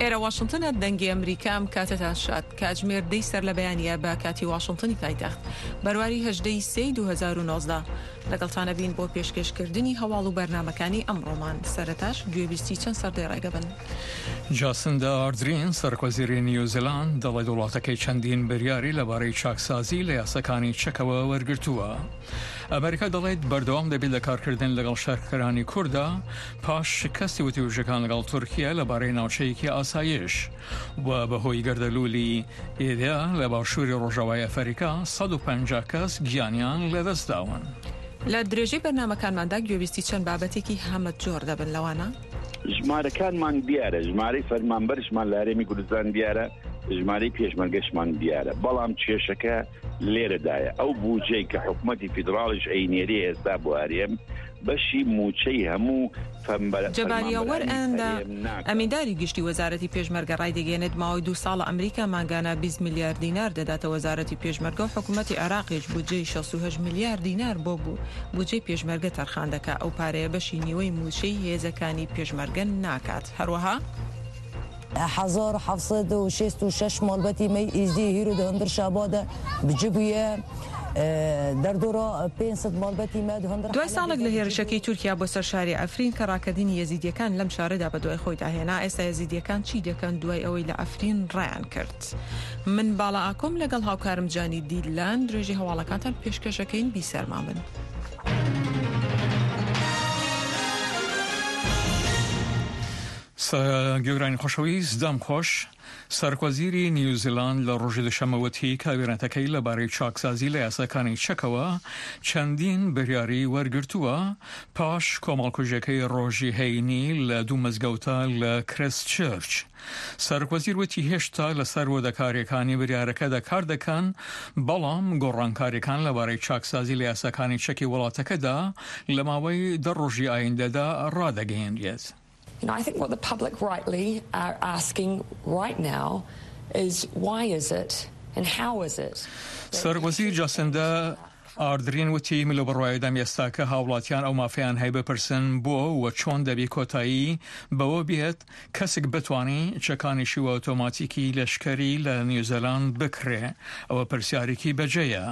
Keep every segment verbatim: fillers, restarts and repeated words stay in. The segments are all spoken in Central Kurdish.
ئێرە واشنتنە دەنگی ئەمریکام کاتەتان شاد کاتژمێر دەی سەر لە بەیانیە بە کاتی واشنتنی پایتەخت بەرواری هەژدەی سێی دوو هەزار و نۆزدە لەگەڵتانە بین بۆ پێشکەشکردنی هەواڵ و بەرنامەکانی ئەمڕۆمان. سەرەتاش گوێبیستی چەند سەردەی ڕێگەبن. جاسندا ئاردرین سەرکۆزیری نیوزیلاند دەڵێت وڵاتەکەی چەندین بریاری لەبارەی چاکسازی لە یاساکانی چەکەوە وەرگرتووە. ئەمریکا دەڵێت بەردەوام دەبێت لە کارکردن لەگەڵ شارکەرانی کووردا پاش شکستی وتیوژەکان لەگەڵ تورکیا لەبارەی ناوچەیەکی ئاسایش و بەهۆی گەردەلوولی ئێدیا لە باشووری ڕۆژاوای ئەفریقا سەد و پەنجا کەس گیانیان لەدەستداون. لە درێژەی بەرنامەکانماندا گوێبیستی چەند بابەتێکی هەمە جۆر دەبن لەوانە ژمارەکانمان دیارە، ژمارەی فەرمانبەرشمان لە هەرێمی کوردستان دیارە، ژمارەی پێشمەرگەشمان دیارە، بەڵام کێشەکە لێرەدایە. ئەو بودجەی کە حکوومەتی فیدراڵیش ئەینێری ئێستا بۆ هەرێم بەشی موچەی هەموو جەباریەوەر ئەندا ئەمینداری گشتی وەزارەتی پێشمەرگە ڕای دەگەێنێت ماوەی دوو ساڵە ئەمریکا ماگانە بیست میلیارد دینار دەداتە وەزارەتی پێشمەرگە و حکوومەتی عێراقیش بودجەی شەست و هەشت میلیارد دینار بۆ بوو بودجەی پێشمەرگە تەرخان دەکات. ئەو پارەیە بەشی نیوەی موچەی هێزەکانی پێشمەرگە ناکات. هەروەها هزار و حەفسەد و شەست و شەش مالبەتی مەی ئیزدی هیرو دەهەندر شابادە بجبویە دوای ساڵێک لە هێرشەکەی تورکیا بۆ سەر شاری ئەفرین کە ڕاکردنی یەزیدیەکان لەم شارەدا بە دوای خۆی داهێنا، ئێستا یەزیدیەکان چی دەکەن دوای ئەوەی لە ئەفرین ڕایان کرد؟ من باڵا ئاکۆم لەگەڵ هاوکارم جانی دیلان درێژی هەواڵەکانتان پێشکەشەکەین بیسەرمان بن. گەورانی خۆشەویست دام خۆش. سەرکۆزیری نیوزیلاند لە ڕۆژی دوشەمەوەتی کابینەتەکەی لەبارەی چاکسازی لە یاساکانی چەکەوە چەندین بریاری وەرگرتووە پاش کۆمەڵکوژەکەی ڕۆژی هەینی لە دوو مەزگەوتە لە کریستچرچ. سەرکۆزیر وتی هێشتا لە سەر وەدەکاریەکانی بریارەکەدا کار دەکەن، بەڵام گۆڕانکاریەکان لەبارەی چاکسازی لە یاساکانی چەکی وڵاتەکەدا لە ماوەی دە ڕۆژی ئایندەدا ڕادەگەیەنرێت. You know, I think what the public rightly are asking right now is why is it and how is it? سەرکۆزیر جاسندا ئاردرین وتی ملۆ بڕوایدام ئێستا کە هاوڵاتیان ئەو مافیان هەی بپرسن بۆ و چۆن دەبی کۆتایی بەوە بێت کەسێک بتوانی چەکانیشی و ئۆتۆماتیکی لەشکەری لە نیوزیلاند بکرێ. ئەوە پرسیارێکی بەجێیە.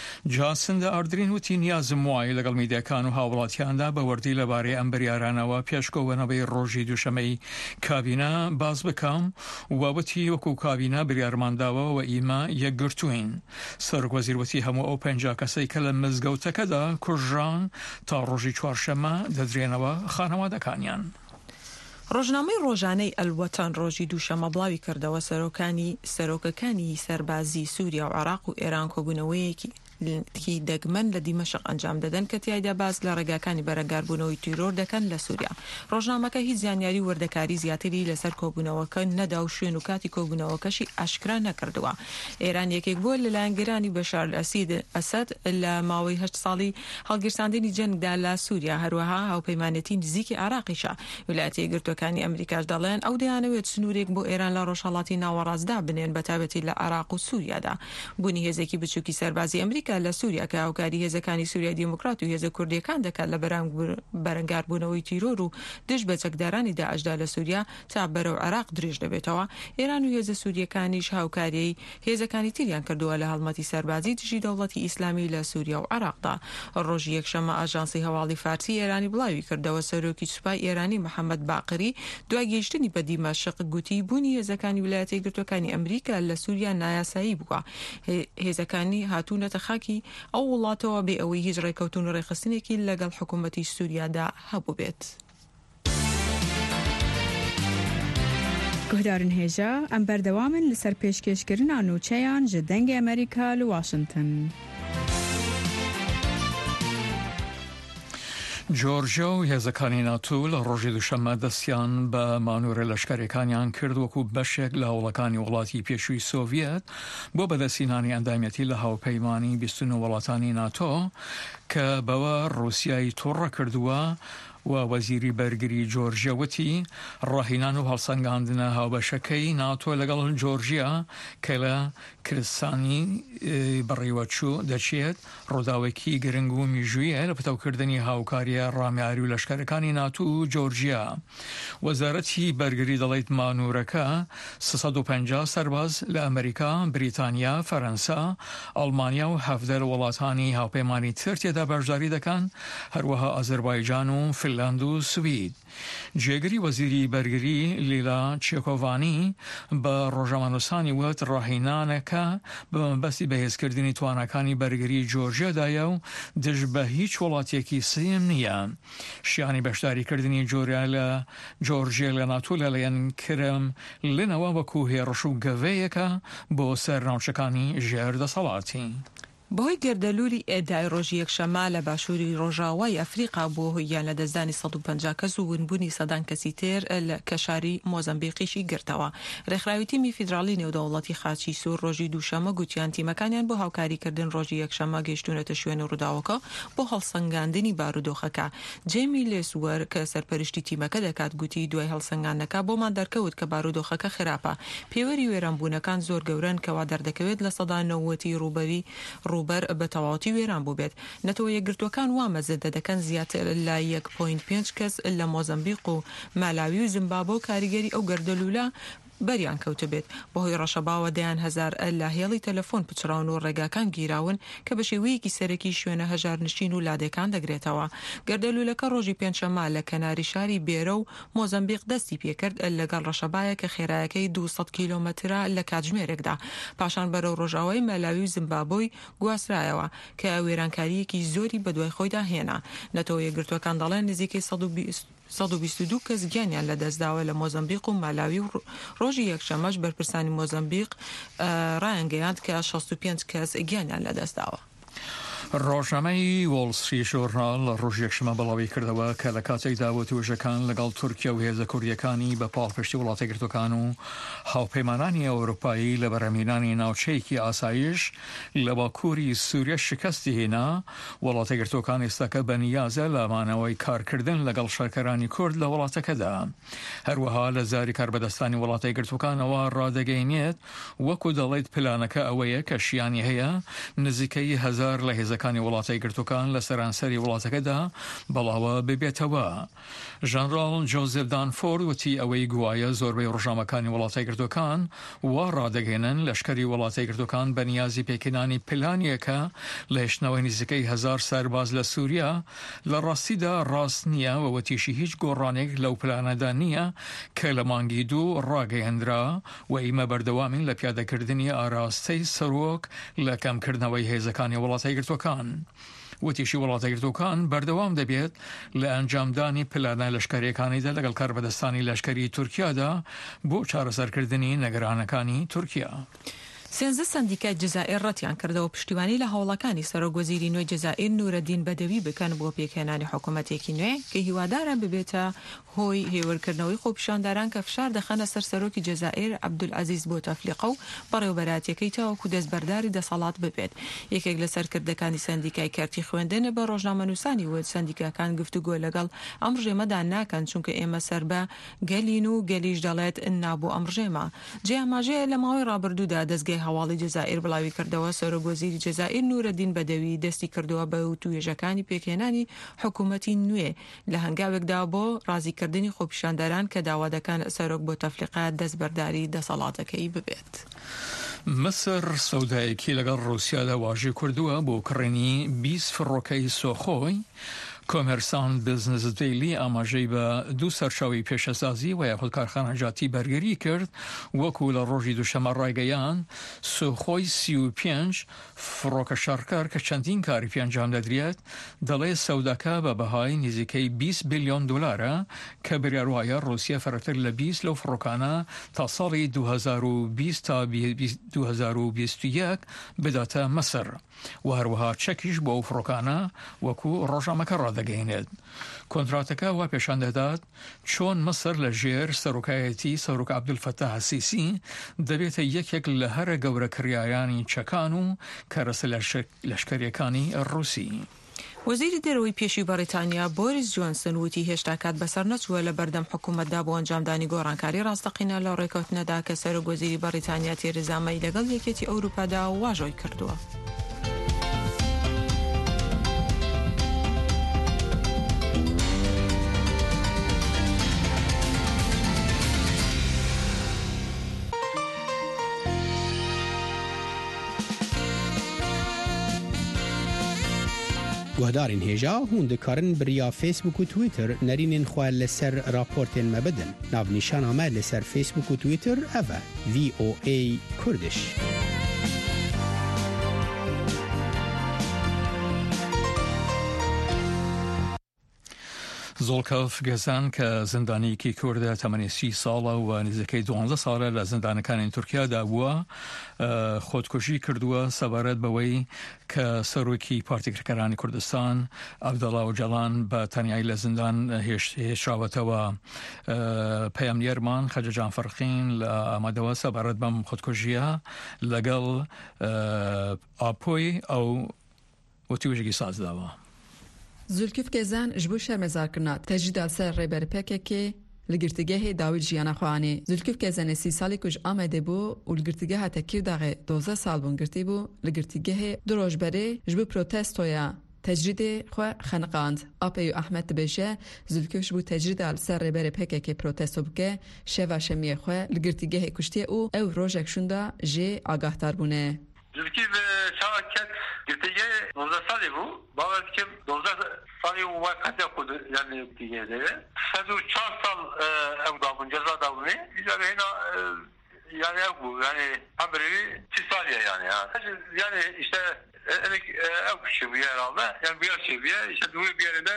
جاسندا ئاردرین وتی نیازم وایە لەگەڵ میدیاکان و هاوڵاتیاندا بە وەردی لەبارەی ئەم بریارانەوە پێشکەوەنەوەی ڕۆژی دووشەمەی کابینە باز بکەم و وتی وەکو کابینە بریارمانداوە و ئیمە یەکگرتوین. سەرکۆزیر وتی هەموو ئەو پەنجا کەسەی کە لە مزگەوتەکەدا کوژران تا ڕۆژی چوارشەمە دەدرێنەوە خانەوادەکانیان. ڕۆژنامەی ڕۆژانەی ئەلوەتان ڕۆژی دووشەمە بڵاوی کردەوە سەرۆکانی سەرۆکەکانی سەربازی سووریا و عێراق و ئێران کۆبوونەوەیەکی کی دەگمەن لە دیمەشق ئەنجام دەدەن کە تیایدا باز لە ڕێگاکانی بەرەنگاربوونەوەی تیرۆر دەکەن لە سووریا. ڕۆژنامەکە هیچ زانیاری وەردەکاری زیاتری لەسەر کۆبوونەوەکە نەدا و شوێن و کاتی کۆبوونەوەکەشی ئاشکرا نەکردووە. ئێران یەکێک بووە لەلایەنگەرانی بەشار ئەسید ئەسەد لە ماوەی هەشت ساڵی هەڵگیرساندنی جەنگدا لە سووریا. هەروەها هاوپەیمانەتی نزیکی عێراقیشە. ویلایەتە یەکگرتووەکانی ئەمریکاش دەڵێن ئەو دەیانەوێت سنوورێک بۆ ئێران لە ڕۆژهەڵاتی ناوەڕاستدا بنێن بەتابەتی لە عێراق و سووریادا. بوونی هێزێکی بچووکی سەربازی ئەمریکا لە سووریا کە هاوکاری هێزەکانی سووریا دیموکرات و هێزە کوردیەکان دەکات لە بەرەنگاربوونەوەی تیرۆر و دژ بە چەکدارانی داعشدا لە سووریا تا بەرەو عێراق درێژ دەبێتەوە. ئێران و هێزە سووریەکانیش هاوکاریی هێزەکانی تریان کردووە لە هەڵمەتی سەربازی دژی دەوڵەتی ئیسلامی لە سووریا و عێراقدا. ڕۆژی یەکشەمە ئاژانسی هەواڵی فارسی ئێرانی بڵاوی کردەوە سەرۆکی سوپای ئێرانی محەممەد باقری دوای گەیشتنی بە دیمەشق گوتی بوونی هێزەکانی ویلایەتە یەکگرتووەکانی ئەمریکا لە سووریا نایاسایی بووە. هێزەکانی هاتوونەتە خاکی ئەو وڵاتەوە بێ ئەوەی هیچ ڕێکەوتون و ڕێخستنێکی لەگەڵ حکوومەتی سووریادا هەبوو بێت. گۆدارن هێژە ئەم بەردەوامن لەسەر پێشکەشکردنا نوچەیان ji dengê ئەمریکا لە واشنگتن. جۆرجیا و هێزەکانی ناتۆ لە ڕۆژی دووشەمە دەستیان بە مانوورە لەشکارەکانیان کرد وەکو بەشێک لە وڵەکانی وڵاتی پێشووی سۆڤیەت بۆ بەدەستهێنانی ئەندامەتی لە هاوپەیمانی بیست و نۆ وڵاتانی ناتۆ کە بەوە ڕووسیای تووڕە کردووە و وەزیری بەرگری جۆرجیا وتی ڕاهێنان و هەڵسەنگاندنە هاوبەشەکەی ناتۆ لەگەڵ جۆرجیا کە لە کوردستانی بەڕێوەچوو دەچێت ڕووداوێکی گرنگ و میژوویە لە پتەوکردنی هاوکاریە ڕامیاری و لەشکەرەکانی ناتۆ و جۆرجیا. وەزارەتی بەرگری دەڵێت مانوورەکە سەد و پەنجا سەرباز لە ئەمریکا، بریتانیا، فەرەنسا، ئەڵمانیا و هەفتە لە وڵاتانی هاوپەیمانی تر تێدا بەشداری دەکەن، هەروەها ئەزەربایجان و فنلاند و سوید. جێگری وەزیری بەرگری لیلا چێکۆڤانی بە ڕۆژەمانووسانی وت ڕاهێنانەکە بە مەبەستی بەهێزکردنی توانەکانی بەرگری جۆرجیادایە و دژ بە هیچ وڵاتێکی سیم نییە. شیانی بەشداریکردنی جۆریا لە جۆرجیا لە ناتۆ لەلایەن کرم لێنەوە وەکو هێڕش و گەڤەیەکە بۆ سەرناوچەکانی ژێر دەسەڵاتی. بۆی گردەلووری ئێدای ڕۆژی یەکشەمە لە باشووری ڕۆژاوای ئەفریقا بۆ هۆیان لە دەستدانی سەد و پەنجا کەس و ونبوونی سەدان کەسی تر لە کەشاری مۆزەمبیقیشی گرتەوە. ڕێکخراوی تیمی فیدراڵی نێودەوڵەتی خاچی سوور ڕۆژی دووشەمە گوتیان تیمەکانیان بۆ هاوکاریکردن ڕۆژی یەکشەمە گەیشتونەتە شوێنە ڕووداوەکە بۆ هەڵسەنگاندنی بارودۆخەکە. جێمی لێسوەر کە سەرپەرشتی تیمەکە دەکات گوتی دوای هەڵسەنگاندنەکە بۆمان دەرکەوت کە بارودۆخەکە خراپە. پێوەری وێرانبوونەکان زۆر گەورن کەوا دەردەکەوێت لە سەدا نەوەتی ڕوبەری ڕوبەر بە تەواوەتی وێران بوو بێت. نەتەوە یەکگرتوەکان وامەزە دەدەکەن زیاتر لە یەک پۆینت پێنج کەس لە مۆزەمبیق و مالاوی و زیمبابوێ و کاریگەری ئەو گەردەلوولە بەریان کەوتە بێت. بەهۆی ڕەشەباوە دەیان هەزار لە هێڵی تەلەفۆن پچراون و ڕێگاکان گیراون کە بە شێوەیەکی سەرەکی شوێنە هەژارنشین و لادێکان دەگرێتەوە. گەردەلوولەکە ڕۆژی پێنجشەمە لە کەناری شاری بێرە و مۆزەمبیق دەستی پێکرد لەگەڵ ڕەشەبایە کە خێرایەکەی دووسەد کیلۆمەترە لە کاتژمێرێکدا. پاشان بەرەو ڕۆژاوای مالاوی و زیمبابوێ گواسرایەوە کە وێرانکاریەکی زۆری بەدوای خۆیدا هێنا. نەتەوە یەکگرتوەکان دەڵێن نزیکەی سەد و بیست و دوو کەس گیانیان لە دەستداوە لە مۆزەمبیق و مالاوی و ڕۆژی یەکشەمەش بەرپرسانی مۆزەمبیق ڕایانگەیاند کە شەست و پێنج کەس گیانیان لە دەستداوە. ڕۆژنامەی وۆڵ ستریت ژۆرناڵ لە ڕۆژ یەکشەمە بەڵاوی کردەوە کە لە کاتێکدا وتوێژەکان لەگەڵ تورکیا و هێزە کوردیەکانی بە پاڵپشتی وڵاتە گرتوەکان و هاوپەیمانانی ئەوروپایی لە بەرهەمهێنانی ناوچەیەکی ئاسایش لە باکووری سووریا شکستی هێنا. وڵاتە گرتوەکان ئێستاکە بەنیازە لە مانەوەی کارکردن لەگەڵ شارکەرانی کورد لە وڵاتەکەدا. هەروەها لە زاری کاربەدەستانی وڵاتە گرتوەکانەوە ڕادەگەیەنێت وەکو دەڵێت پلانەکە ئەوەیە کە شیانی هەیە نزیکەی هەزار لە هێزەکانی وڵاتای گرتوەکان لە سەرانسەری وڵاتەکەدا بەڵاوە ببێتەوە. ژەنڕاڵ جۆزێف دانفۆرد وتی ئەوەی گوایە زۆربەی ڕۆژنامەکانی وڵاتای گرتوەکان وا ڕادەگەێنن لەشکری وڵاتای گرتوەکان بەنیازی پێکێنانی پلانیەکە لە هێشتنەوەی نزیکەی هەزار سەرباز لە سووریا لە ڕاستیدا ڕاست نییە و وەتیشی هیچ گۆڕانێک لەو پلانەدا نییە کە لە مانگی دوو ڕاگەیەندرا و ئیمە بەردەوامین لە پیادەکردنی ئاراستەی سەرۆک لە کەمکردنەوەی هێزەکانی وڵاتای گرتوەکان. وتیشی وڵاتە گرتوەکان بەردەوام دەبێت لە ئەنجامدانی پلانە لەشکریەکانیدا لەگەڵ کاربەدەستانی لەشکری تورکیادا بۆ چارەسەرکردنی نەگەرانەکانی تورکیا. سێنزە سندیکای جەزائیر ڕەتیان کردەوە پشتیوانی لە هەوڵەکانی سەرۆکوەزیری نوێی جەزائیر نورەدین بەدەوی بکەن بۆ پێکهێنانی حکوومەتێکی نوێ کە هیوادارە ببێتە هۆی هێورکردنەوەی خۆپیشانداران کە فشار دەخەنە سەر سەرۆکی جەزائیر عەبدولعەزیز بۆتەفلیقە و بەڕێوەبەراتیەکەی تاوەکو دەستبەرداری دەسەڵات ببێت. یەکێک لە سەرکردەکانی سندیکای کارتی خوێندن بە ڕۆژنامەنووسانی وت سندیکاکان گفتوگۆ لەگەڵ ئەم ڕژێمەدا ناکەن چونکە ئێمە سەر بە گەلین و گەلیش دەڵێت نابوو ئەم ڕژێمە. جێماژەیە لە ماوەی ڕابردوودا دەستگای هەواڵی جەزائیر بڵاوی کردەوە سەرۆکوەزیری جەزائیر نورەدین بەدەوی دەستی کردووە بە توێژەکانی پێکهێنانی حکوومەتی نوێ لە هەنگاوێکدا بۆ ڕازیکردنی خۆپیشانداران کە داوا دەکەن سەرۆک بۆتەفلیقە دەستبەرداری دەسەڵاتەکەی ببێت. مەسر سەودایەکی لەگەڵ ڕووسیادا واژێ کردووە بۆ کڕێنی بیست فڕۆکەی سۆخۆی. کۆمەرسان بزنس دیلی ئاماژەی بە دوو سەرچاوی پێشەسازی و یاخود کارخانەجاتی بەرگەری کرد وەکو لە ڕۆژی دووشەمە ڕایگەیان سۆخۆی سی و پێنج فڕۆکە شارکار کە چەندین کاری پێنجام دەدرێت دەڵێ سەوداکە بە بەهای نزیکەی بیست بیلیۆن دلارە کە بریاروایە ڕووسیا فەرەتر لە بیست لەو فڕۆکانە تا ساڵی دوو هەزار و بیست تا دوو هەزار و بیست و یەک بداتە مەسر و هەروەها چەکیش بۆ ئەو فڕۆکانە وەکو ڕۆژنامەکە ڕادەگەیەنێت. کۆنتراتەکە وا پێشان دەدات چۆن مەسر لە ژێر سەرۆکایەتی سەرۆک عەبدولفەتاح السیسی دەبێتە یەکێک لە هەرە گەورە کریایانی چەکان و کارەسە لەشکریەکانی ڕووسی. وەزیری دەرەوەی پێشی بەریتانیا بۆریس جۆنسن وتی هێشتا کات بەسەر نەچووە لە بەردەم حکوومەتدا بۆ ئەنجامدانی گۆڕانکاری ڕاستەقینە لە ڕێکەوتنەدا کە سەرۆکوەزیری بەریتانیا تێرێزا مەی لەگەڵ یەکێتی ئەوروپادا واژۆی کردووە. گهدارین هێژا هون دکارن بریا فیسبوک و تویتر نرینین خواه لسر راپورتین مبدن ناو نیشان آمد لسر فیسبوک و تویتر اوه وی او ای کردش. زۆڵکەف گەزان کە زندانیەکی کوردە تەمەنی سی ساڵە و نزیکەی دوانزە ساڵە لە زندانەکانی تورکیادا بووە خۆدکوژی کردووە سەبارەت بەوەی کە سەرۆکی پارتیکرەکەرانی کوردستان عەبدەڵا ئۆجەڵان بە تەنیایی لە زندان هێشراوەتەوە. پەیامنیەرمان خەجەجان فەرقین لە ئامادەوە سەبارەت بەم خۆدکوژیە لەگەڵ ئاپۆی ئەو وتیوژێکی سازداوە. زولکف گزان جبو شرمزارکرنا تجدید سر ریبر پککی لگرتگاه داوود جیانا خوانی. زولکف گزان سی سالی کج آمده بو و لگرتگاه تکیر داغه دوزه سال بون گرتی بو لگرتگاه دروش بره جبو پروتستویا تجرید خو خنقاند. آپیو احمد بشه زولکف جبو تجرید سر ریبر پککی پروتستو بکه شوا شمی خو لگرتگاه کشتی او او روزک شوندا جه آگاه تر بونه. زولکف شاکت گرتگاه دوزه سالی بو باور که دوزه سالی و وقت خود یعنی دیگه داره صد و چهار سال ev davun ceza davunu yani hena yani ev bu yani haberi سی سالیه yani yani işte ev kişi bir herhalde yani bir şey bir işte duyu bir yerinde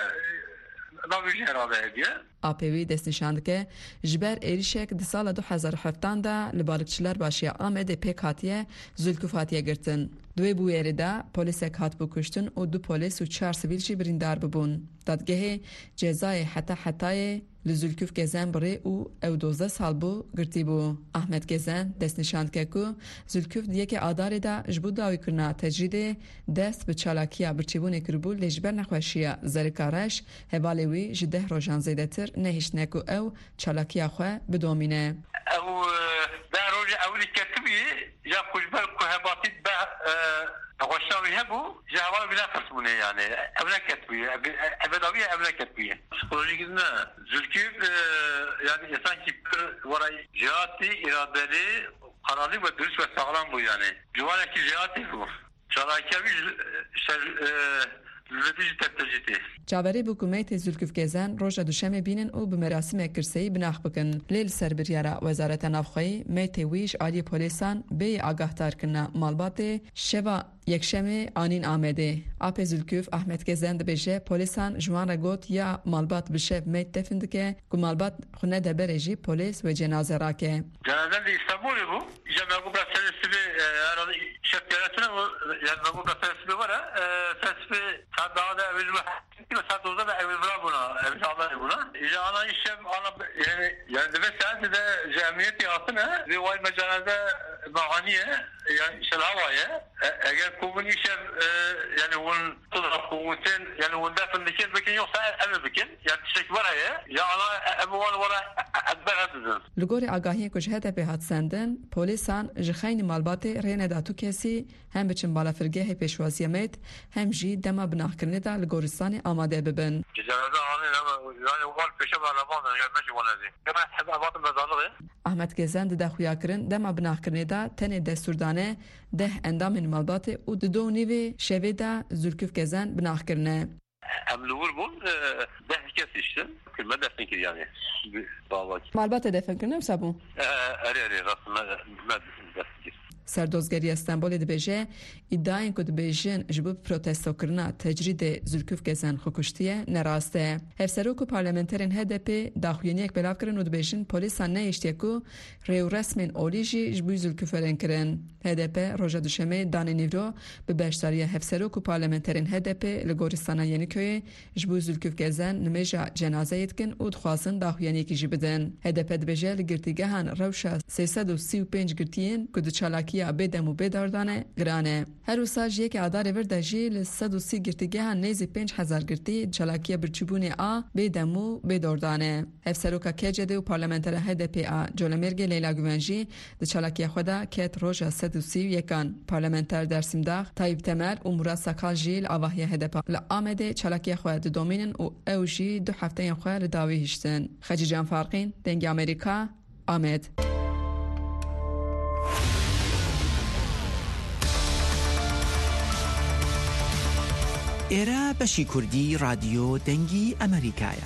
ناویش هراده دیه. آپیوی دست نشاند که جبر ایریشک د سال دو هزار و هفت دا لبالکچلر باشیا آمده پیک هاتیه زولکف هاتیه گرتن. دوی بویری دا پولیس یک هات بکشتن و دو پولیس و چهار سویل جی بریندار ببون. دادگاه جزای حتی حتای لزولکف گزن بری او او دوزده سال بو گرتی بو. احمد گزن دست نشاند که کو زولکف دیگه که آداره دا جبود داوی کرنا تجرید دست به چالاکیا برچیبون کربول لجبر نخوشیه زرکارش هبالوی جده روشان زیده تر نهیش نکو او چالاکیا خواه بدومینه. او در روز اولی کتبی یا خوشبر که هباتید به غشاوی هبو جواب بلا فرسونه يعني ابنا كتبيه ابداويه ابنا كتبيه psikolojik ne zülküf yani insan ki varay cihati iradeli kararlı ve dürüst ve sağlam bu yani cuvalaki cihati bu çalakavi işte لذیذ تبتجیتی. جاوری بکومیت زولکف گزن روز دوشنبه بینن او به مراسم کرسی بناخ بکن. لیل سربریارا وزارت نافخوی میت ویش عالی پلیسان به آگاهتر کنه مالبات شوا یکشنبه آنین آمده. آپ زولکف احمد گزن دبیجه پلیسان جوان رگوت یا مالبات بشه میت دفند که که مالبات خونه دبرجی پلیس و جنازه راکه. جنازه دی استانبولی بو. جمعه قبل سرسبی yani şefkatine yani bu da sesli var ha sesli saat daha da evvel var saat dokuzda da evvel var buna evvel var buna işte ana işe ana yani yani de saat de cemiyet yasına ve vay mecanada bahaniye yani şelhavaya eğer kovun işe yani onun tutar kovun yani onun defin dikin bikin yoksa ev bikin yani çiçek var ya ya ana ev var var adber hadizin. لگوری آگاهی کش هدف هات سندن پلیسان جخین مالبات رینه داتو کسی هم بچن بالا فرگه پیشوازی میت هم جی دما بناخ کرنه دا لگورستان آماده ببن. جنازه آنی yani wal peşe bağlaman yani meşe walazi. Kema heba batın bazarlığı. Ahmet Gezen de xuya kirin dema bناخ کرنه دا تن دستوردانه ده اندام مالبات او دو نیوی شوی دا زولکف Gezen بناخ کرنه. Emluvur bu ده kesi işte. Külme defin ki yani. مالبات دفن کرنه سبو. اری اری رسم defin. سردوزگری استانبول دبیجه ادعای که دبیجن جبو پروتستو کرنا تجرید زولکف گزن خوکشتیه نراسته. هفسروک پارلمانترین هدپ داخوینی یک بلاف کرن و دبیجن پلیسان نیشتی که ریو رسمین اولیجی جبو زولکف فرن کرن. هدپ روژا دوشمه دانی نیورو به بشتاری هفسروک پارلمانترین هدپ لگورستان یعنی که جبو زولکف گزن نمیجا جنازه یدکن و دخواستن داخوینی کی جبدن. هدپ دبیجه لگرتیگهان روشا سیصد و سی و پنج گرتین که دچالاکی چلاکیە بێدەم و بێداردانە گرانە هەروسا ژیەکی ئادارێ بەردەژی لە سەد و سی گرتیگەها نێزی پێنج هەزار گرتی چلاکیە برچوبوونێ ئا بێدەم و بێداردانە هەفسەرۆکە کێجێدێ و پارلەمەنتەرە هێ دە پێ ئا جۆلەمێرگێ لەیلا گوێنژی دە چلاکیە خۆدا کێت ڕۆژە سەد و سی و یەکان پارلەمەنتەر دەرسمداغ تایب تەمەل و موراد سەقال ژی لە ئاڤاهیە هێدەپا لە ئامێدێ چلاکیە خۆ دۆمینن و ئەو ژی دو هەفتەیان خۆ لە داوی هیشتن خەجیجان فارقین دەنگی ئەمریکا ئامێد ئێرە بەشی کوردی رادیۆ دەنگی ئەمریکایە.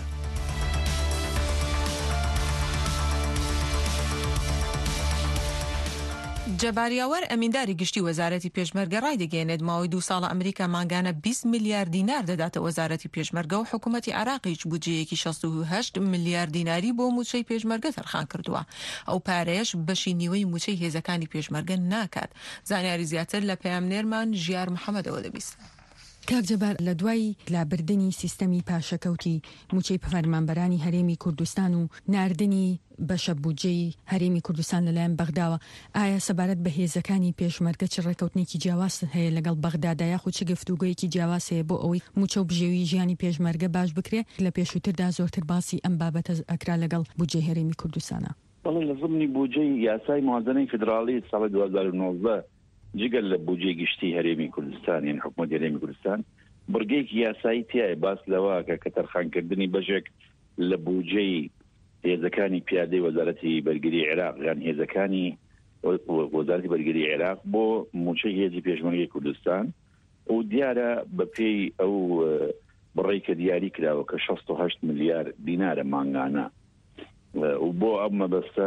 جەباریاوەر ئەمینداری گشتی وەزارەتی پێشمەرگە ڕایدەگەێنێت ماوەی دوو ساڵە ئەمریکا ماگانە بیست میلیارد دینار دەداتە وەزارەتی پێشمەرگە و حکوومەتی عێراقیش بودجەیەکی شەست و هەشت میلیارد دیناری بۆ موچەی پێشمەرگە تەرخان کردووە. ئەو پارەیەش بەشی نیوەی موچەی هێزەکانی پێشمەرگە ناکات. زانیاری زیاتر لە پەیامنێرمان ژیار محەممەدەوە دەبیست. کاک جەبار لە دوای لابردنی سیستەمی پاشەکەوتی موچەی فەرمانبەرانی هەرێمی کوردستان و ناردنی بەشە بودجەی هەرێمی کوردستان لەلایەن بەغداوە ئایا سەبارەت بە هێزەکانی پێشمەرگە چ ڕێکەوتنێکی جیاواز هەیە لەگەڵ بەغدادا یاخود چ گفتوگۆیەکی جیاواز هەیە بۆ ئەوەی موچە و بژێوی ژیانی پێشمەرگە باش بکرێ لە پێشووتردا زۆرتر باسی ئەم بابەتە ئەکرا لەگەڵ بودجەی هەرێمی کوردستانە؟ بەڵێ لە ضمنی بودجەی یاسای موازنەی فدرالی ساڵی دوو هەزار و نۆزدە جگەل لە بودجەی گشتی هەرێمی کوردستان یان حکوومەتی هەرێمی کوردستان بڕگەیەکی یاسایی تایە باس لەوەکە کە تەرخانکردنی بەشێک لە بودجەی هێزەکانی پیادەی وەزارەتی بەرگری عێراق یان هێزەکانی وەزارەتی بەرگری عێراق بۆ موچەی هێزی پێشمەرگەی کوردستان و دیارە بە پێی ئەو بڕێی کە دیاری کراوە کە شەست و هەشت میلیارد دینارە مانگانە و بۆ ئەم مەبەستە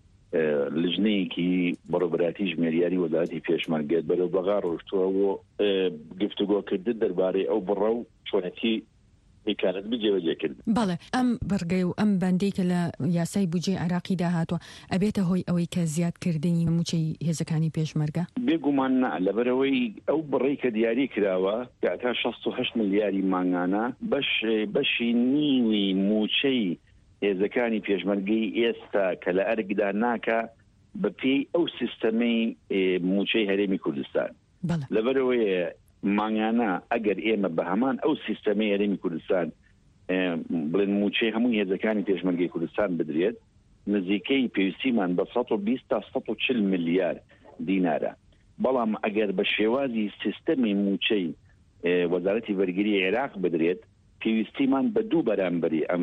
لژنەیەکی بەڕێوەبەراتی ژمێریاری وەزارەتی پێشمەرگێت بەرەو بەغا ڕۆشتووە و گفتوگۆکردن دەربارەی ئەو بڕە و چۆنەتی هیکانت بجێبەجێ کرد. بەڵێ ئەم بەرگەی و ئەم بەندەی کە لە یاسای بودجەی عێراقی داهاتوە ئەبێتە هۆی ئەوەی کە زیادکردنی موچەی هێزەکانی پێشمەرگە؟ بێگومان نا لەبەرەوەی ئەو بڕێی کە دیاری کراوە کە تا شەست و هەشت میلیاری مانگانە بەش بەشی نیوی موچەی هێزەکانی پێشمەرگەی ئێستا کە لە ئەرگدا ناکە بە پێی ئەو سیستەمەی موچەی هەرێمی کوردستان لەبەرەوەی مانگانە ئەگەر ئێمە بە هەمان ئەو سیستەمەی هەرێمی کوردستان بڵێن موچەی هەموو هێزەکانی پێشمەرگەی کوردستان بدرێت نزیکەی پێویستیمان بە سەد و بیست تا سەد و چل میلیارد دینارە. بەڵام ئەگەر بە شێوازی سیستەمی موچەی وەزارەتی بەرگری عێراق بدرێت پێویستیمان بە دوو بەرامبەری ئەم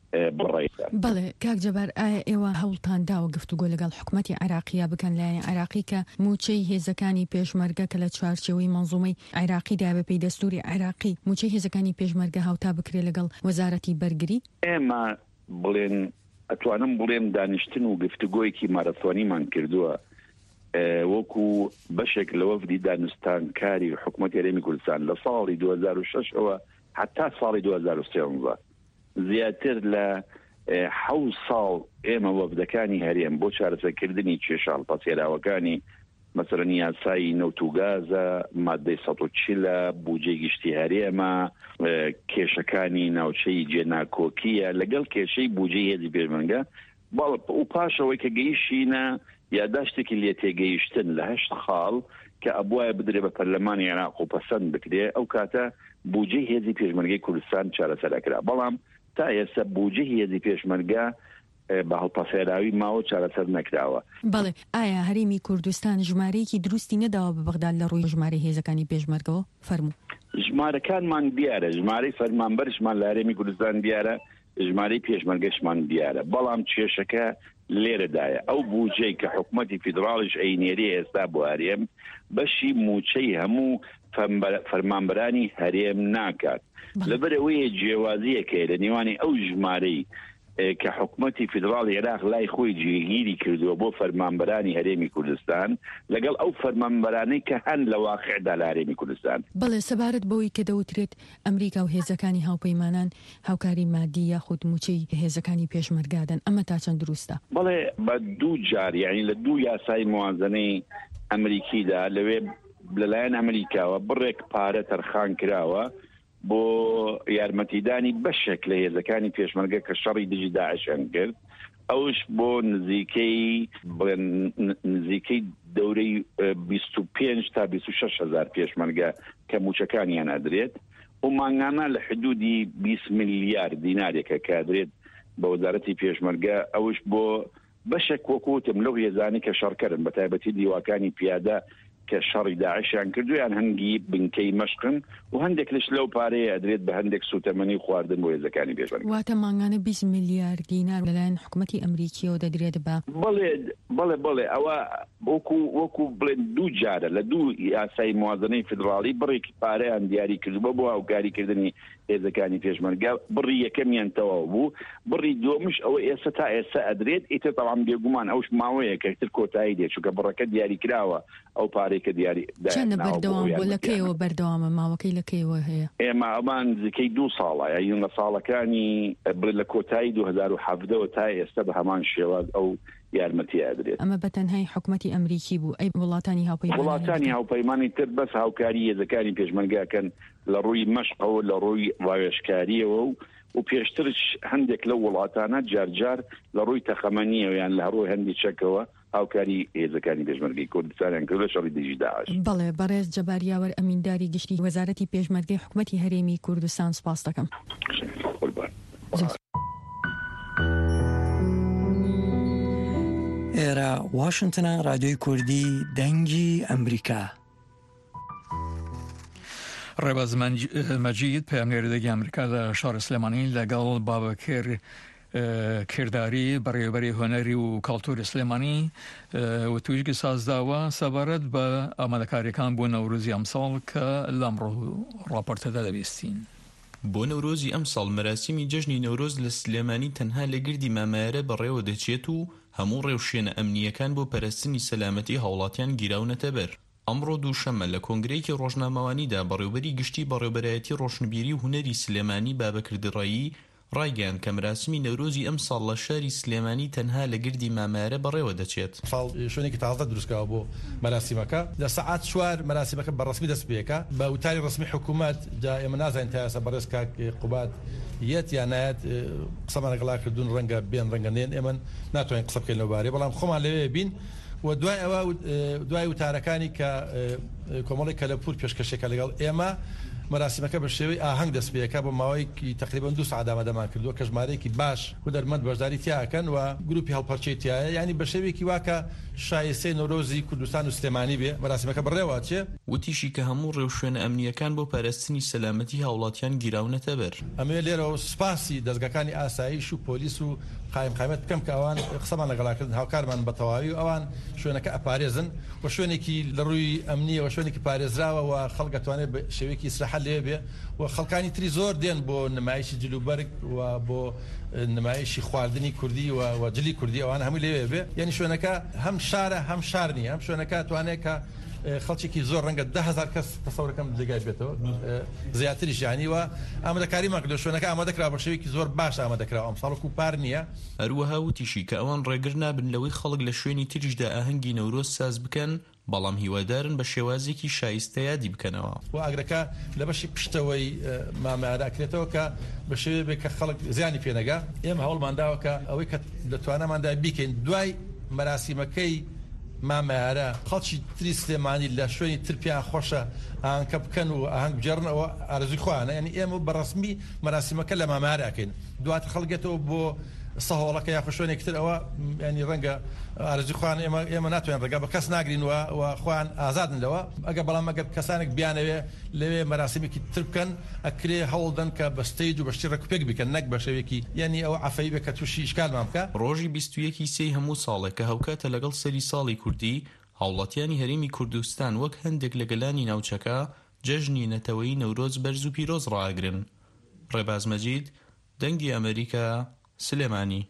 بەڵێ کاک جەبار ئایا ئێوە هەوڵتان داوە گفتوگۆ لەگەڵ حکوومەتی عێراقیە بکەن لایەن عێراقی کە موچەی هێزەکانی پێشمەرگە کە لە چوارچێوەی مەنزومەی عێراقیدا بە پێی دەستوری عێراقی موچەی هێزەکانی پێشمەرگە هاوتا بکرێت لەگەڵ وەزارەتی بەرگری؟ ئێمە بڵێن ئەتوانم بڵێم دانیشتن و گفتوگۆیەکی مارەتۆنیمان کردووە وەکو بەشێک لە وەفدی دانوستانکاری حکوومەتی هەرێمی کوردستان لە ساڵی دوو هەزار و شەش ئەوە حتا ساڵی دوو هەزار و سێ زیاتر لە حەوت ساڵ ئێمە وەفدەکانی هەرێم بۆ چارەسەرکردنی کێشاڵ پەسێراوەکانی مەسەرەن یاسایی نەوت و گازە مادەی سەد و چلە بودجەی گشتی هەرێمە کێشەکانی ناوچەی جێناکۆکیە لەگەڵ کێشەی بودجەی هێزی پێشمەرگە و پاشەوەی کە گەیشتینە یادداشتێکی لێ تێگەیشتن لە هەشت خاڵ کە ئەبوایە بدرێ بە پەرلەمانی عێراق و پەسەند بکرێ ئەو کاتە بودجەی هێزی پێشمەرگەی کوردستان چارەسەرەکرا. بەڵام تا ئێستا بودجەی هێزی پێشمەرگە بە هەڵپەسێراوی ماوە چارەسەر نەکراوە. بەڵێ ئایا هەرێمی کوردستان ژمارەیەکی دروستی نەداوە بە بەغداد لە ڕووی ژمارەی هێزەکانی پێشمەرگەوە؟ فەرموو. ژمارەکانمان دیارە، ژمارەی فەرمانبەرشمان لە هەرێمی کوردستان دیارە، ژمارەی پێشمەرگەشمان دیارە، بەڵام کێشەکە لێرەدایە. ئەو بودجەی کە حکوومەتی فیدرالیش ئەینێری ئێستا بۆ هەرێم بەشی موچەی هەموو فەرمانبەرانی هەرێم ناکات. لەبەرەوەی جیاوازیەکە لە نێوانی ئەو ژمارەی کە حکوومەتی فیدرالی عێراق لای خۆی جێگیری کردووە بۆ فەرمانبەرانی هەرێمی کوردستان لەگەڵ ئەو فەرمانبەرانەی کە هەن لە واقعدا لە هەرێمی کوردستان. بەڵێ سەبارەت بەوەی کە دەوترێت ئەمریکا و هێزەکانی هاوپەیمانان هاوکاری مادی یاخود موچەی هێزەکانی پێشمەرگادن، ئەمە تا چەند دروستە؟ بەڵێ بە دوو جار یعنی لە دوو یاسای موازنەی ئەمریکیدا لەوێ لەلایەن ئەمریکاوە بڕێک پارە تەرخان کراوە بۆ یارمەتیدانی بەشێک لە هێزەکانی پێشمەرگە کە شەڕی دژی داعشیان کرد. ئەوش بۆ نزیکەی نزیکەی دەورەی بیست و پێنج تا بیست و شەش هەزار پێشمەرگە کە موچەکانیان ئەدرێت و مانگانە لە حدودی بیست ملیار دینارێکە کادرێت بە وەزارەتی پێشمەرگە ئەوش بۆ بەشێک وەکوتم لەو هێزانی کە شەڕکردن بە تایبەتی دیواکانی پیادە کە شەڕی داعشیان کردویان هەنگی بنکەی مەشقن و هەندێک لەش لەو پارەیە ئەدرێت بە هەندێک سوتەمەنی خواردن بۆ هێزەکانی پێشمەرگە. واتە مانگانە بیست ملیار دینار لەلایەن حکوومەتی ئەمریکیەوە دەدرێت بە بەڵێ بەڵێ بەڵێ ئەوە وەکو وەکو بڵێن دوو جارە لە دوو یاسای موازنەی فدراڵی بڕێکی پارەیان دیاری کردووە بۆ هاوکاریکردنی هێزەکانی پێشمەرگە. بڕی یەکەمیان تەواو بوو، بڕی دووەمش ئەوە ئێستا تا ئێستا ئەدرێت ئیتر تەواو بێگومان ئەوش ماوەیە کە تر کۆتایی دێت چونکە بڕەکە دیاری کراوە ئەو پارێکە دیاری چەندە بەردەوام بۆ لەکەیەوە بەردەوامە ماوەکەی لەکەیەوە هەیە؟ ئێمە ئەمان نزیکەی دوو ساڵە یان لە ساڵەکانی بڵێ لە کۆتایی دوو هەزار و حەڤدەوە تا ئێستا بە هەمان شێواز ئەو یارمەتی ئەدرێت. ئەمە بەتەنهای حکوومەتی ئەمریکی بوو ئەی وڵاتانی هاوپەیمانی وڵاتانی هاوپەیمانی تر بەس هاوکاری هێزەکانی پێشمەرگەکەن لە ڕووی مەشقەوە لە ڕووی ڕاوێژکاریەوە و و پێشترش هەندێک لە وڵاتانە جارجار لە ڕووی تەخەمەنیەوە یان لە ڕووی هەندی چەکەوە هاوکاری هێزەکانی پێشمەرگەی کوردستانیان کرد لە شەڕی دژی داعش. بەڵێ بەڕێز جەباریاوەر ئەمینداری گشتی وەزارەتی پێشمەرگەی حکوومەتی هەرێمی کوردستان سپاس دەکەم. ئێرە واشنگتنە رادیۆی کوردی دەنگی ئەمریکا. ڕێباز مەجید پەیامنێردەگی ئەمریکا لە شار سلێمانی لەگەڵ بابەکر کردداری بەڕێوەبەری هۆنەری و کاڵتوری سلێمانی و تویژگی سازداوە سەبارەت بە ئامادەکاریەکان بۆ نەورۆزی ئەمساڵ کە لەمڕۆ ڕاپۆرتەدا دەبیستین. بۆ نەورۆزی ئەمساڵ مەراسیمی جەژنی نەورۆز لە سلێمانی تەنها لە گردی مامایەرە بەڕێوە دەچێت و هەموو ڕێوشێنە ئەمنیەکان بۆ پەرستنی سەلامەتی هاوڵاتیان گیراونەتە بەر. ئەمڕۆ دووشەممە لە کۆنگرەیەکی ڕۆژنامەوانیدا بەڕێوەبەری گشتی بەڕێوەبەرایەتی ڕۆشنبیری و هونەری سلێمانی بابەکردڕایی ڕایگەیان کە مراسمی نەورۆزی ئەم ساڵ لە شاری سلێمانی تەنها لە گردی مامایەرە بەڕێوە دەچێت. ساڵ شوێنێکی تازە دروستکراوە بۆ مەراسیمەکە لە سەعات چوار مەراسیمەکە بەڕسمی دەست پێکە بە وتاری ڕسمی حکوومەت جا ئێمە نازانین تا ئێستا بەڕێز کاک قوبات یەت یان نایەت قسەمان لەگەڵا کردوون ڕەنگە بێن ڕەنگە نێن ئێمە ناتوانین قسە بکەین لەوبارەی بەڵام خۆمان لەوێ بین و دوای ئەوە دوای وتارەکانی کە کۆمەڵی کەلەپور پێشکەشێکە لەگەڵ ئێمە مەراسیمەکە بە شێوەی ئاهەنگ دەست پێەکە بۆ ماوەیەکی تقریبان دوو سەعات ئامادەمان کردووە کە ژمارەیەکی باش و دەرمەند بەشداری تیاکەن و گروپی هەڵپەرچەی تایە یعنی بە شێوەیەکی واکە شایستەی نەورۆزی کوردستان و سلێمانی بێ مەراسیمەکە بڕێوە چێ وتیشی کە هەموو ڕێوشوێنە ئەمنیەکان بۆ پاراستنی سەلامەتی هاوڵاتیان گیراونەتە بەر. ئەمێ لێرەوە سپاسی دەستگاکانی ئاسایش و پۆلیس و قایم قایمەت بکەم کە ئەوان قسەمان لەگەڵاکردن هاوکارمان بە تەواوی و ئەوان شوێنەکە ئەپارێزن و شوێنێکی لە ڕووی ئەمنیەوە شوێنێکی پارێزراوە و خەڵک دەتوانێت بە شێوەیەکی ئیسراحەت لێ بێ و خەڵکانی تری زۆر دێن بۆ نمایشی جلوبەرگ و بۆ نمایشی خواردنی کوردی و جلی کوردی ئەوان هەمووی لێوێ بێ یعنی شوێنەکە هەم شارە هەم شار نیە هەم شوێنەکە توانێت کە خەڵکێکی زۆر ڕەنگە ده هەزار کەس تەسەورەکەم لەگای بێتەوە زیاتریش یانی و ئامادەکاریمان کردو شوێنەکە ئامادەکرا بە شێوەیەکی زۆر باش ئامادەکرا ئەمساڵ و پار نییە. هەروەها وتیشی کە ئەوان ڕێگر نابن لەوەی خەڵک لە شوێنی تریشدا ئاهەنگی نەورۆز ساز بکەن بەڵام هیوادارن بە شێوازێکی شایستە یادی بکەنەوە و ئاگرەکە لە بەشی پشتەوەی مامایەراکرێتەوە کە بە شێوەیە بێ کە خەڵک زیانی پێنەگا ئێمە هەوڵمانداوە کە ئەوەی کە دەتوانەماندا بیکەین دوای مەراسیمەکەی مامایەرە خەڵکی تری سلێمانی لە شوێنی ترپیان خۆشە ئاهەنگکە بکەن و ئاهەنگ بجێڕنەوە ئارزوی خۆیانە یعنی ئێمە بەڕەسمی مەراسیمەکە لە مامایەراکەین دواتر خەڵکێتەوە بۆ سەهۆڵەکە یاخۆ شوێنێکتر ئەوە ینی ڕەنگە ئارزوی خۆیان ئێمە ئێمە ناتوانین ڕێگا بە کەس ناگرینەوە و خۆیان ئازادن لەوە ئەگە بەڵام ئەگەر کەسانێک بیانەوێ لەوێ مەراسیمێکی تر بکەن ئەکرێ هەوڵدەن کە بە ستەیج و بەشتی ڕێکوپێک بکەن نەک بە شێوەیەکی یعنی ئەوە عەفەیی بێ کە تووشی ئیشکالمان بکە. ڕۆژی بیست و یەکی سێی هەموو ساڵێک کە هەوکاتە لەگەڵ سەری ساڵی کوردی هاوڵاتیانی هەرێمی کوردستان وەک هەندێک لە گەلانی ناوچەکە جەژنی نەتەوەیی نەورۆز بەرز و پیرۆز ڕائەگرن. ڕێباز مەجید دەنگی ئەمریکا سلێمانی.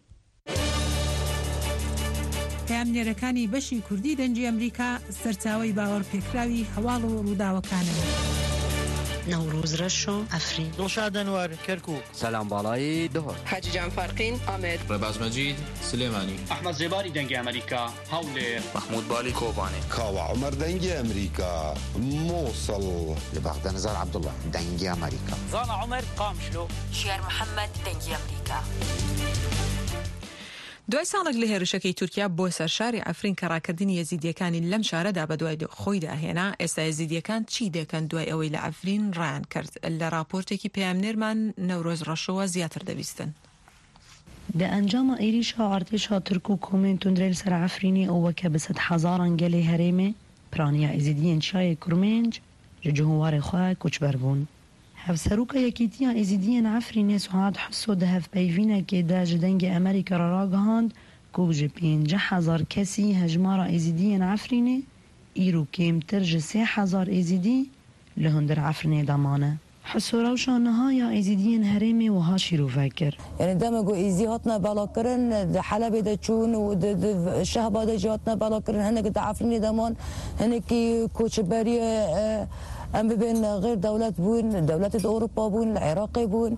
پەیامنێرەکانی بەشی کوردی دەنگی ئەمریکا سەرچاوەی باوەڕپێکراوی هەواڵ و ڕووداوەکانن. نوروز رشو افرین دڵشاد ئەنوار کەرکووک سەلام باڵایی دهۆر حاجی جان فەرقین ئامێد ڕێباز مەجید سلێمانی ئەحمەد زێباری دەنگی ئەمریکا هەولێر محمود بالی کۆبانێ کاوە عومەر دەنگی ئەمریکا مووسڵ لە بەغدەنەزار عەبدوڵڵا دەنگی ئەمریکا زانا عومەر قامشلۆ شێر محەممەد دەنگی ئەمریکا. دوای ساڵێک لە هێرشەکەی تورکیا بۆ سەرشاری ئەفرین کە ڕاکردنی یەزیدیەکانی لەم شارەدا بە دوای خۆی داهێنا، ئێستا یەزیدیەکان چی دەکەن دوای ئەوەی لە ئەفرین ڕایان کرد؟ لە راپۆرتێکی پەیامنێرمان نەورۆز ڕەشەوە زیاتر دەبیستن. ده انجام ایریشا ارتشا ترکو کومن تندرل سر عفرینی او که بسد هزاران گلی هرمه پرانیا ازیدین شای کرمنج جهوار خواه کچبر بون. هفسروکا یکیتیان ازیدین عفرینی سوهاد حسو ده هف بیوینه که ده جدنگ امریکا را راگهاند کوج پینجه هزار کسی هجمارا ازیدین عفرینی ایرو کمتر جسه هزار ازیدی لهندر عفرینی دمانه. حسوروشان نهایا ازیدین هرمی و ها شیرو فکر یعنی دمگو ایزی هاتنا بالا کرن حلب ده چون و شهبا ده جاتنا بالا کرن هنگ ده عفرینی دمان هنگی کوچبری ام ببین غیر دولت بون دولت اروپا بون العراقی بون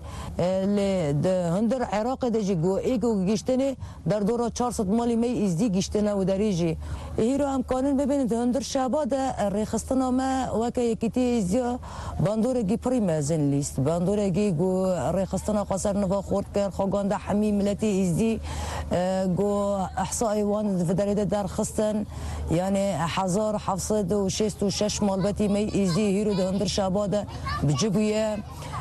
ل هندر عراق ده جی گو ایگو گشتنه در دورا چهارصد مالی می ازدی گشتنه و دریجی هیرو امکانن ببینید هندر شعبا ده ریخستنا ما وکه یکیتی ازیا باندورگی پریمزن لیست باندورگی گو ریخستنا قصر نوا خورد کر خواگان ده حمی ملتی ازدی گو احصای وان فدریده در خستن یعنی هزار هفتصد و شصت و شش مال بتی می ازدی رو ده هندر شعباده بجبویه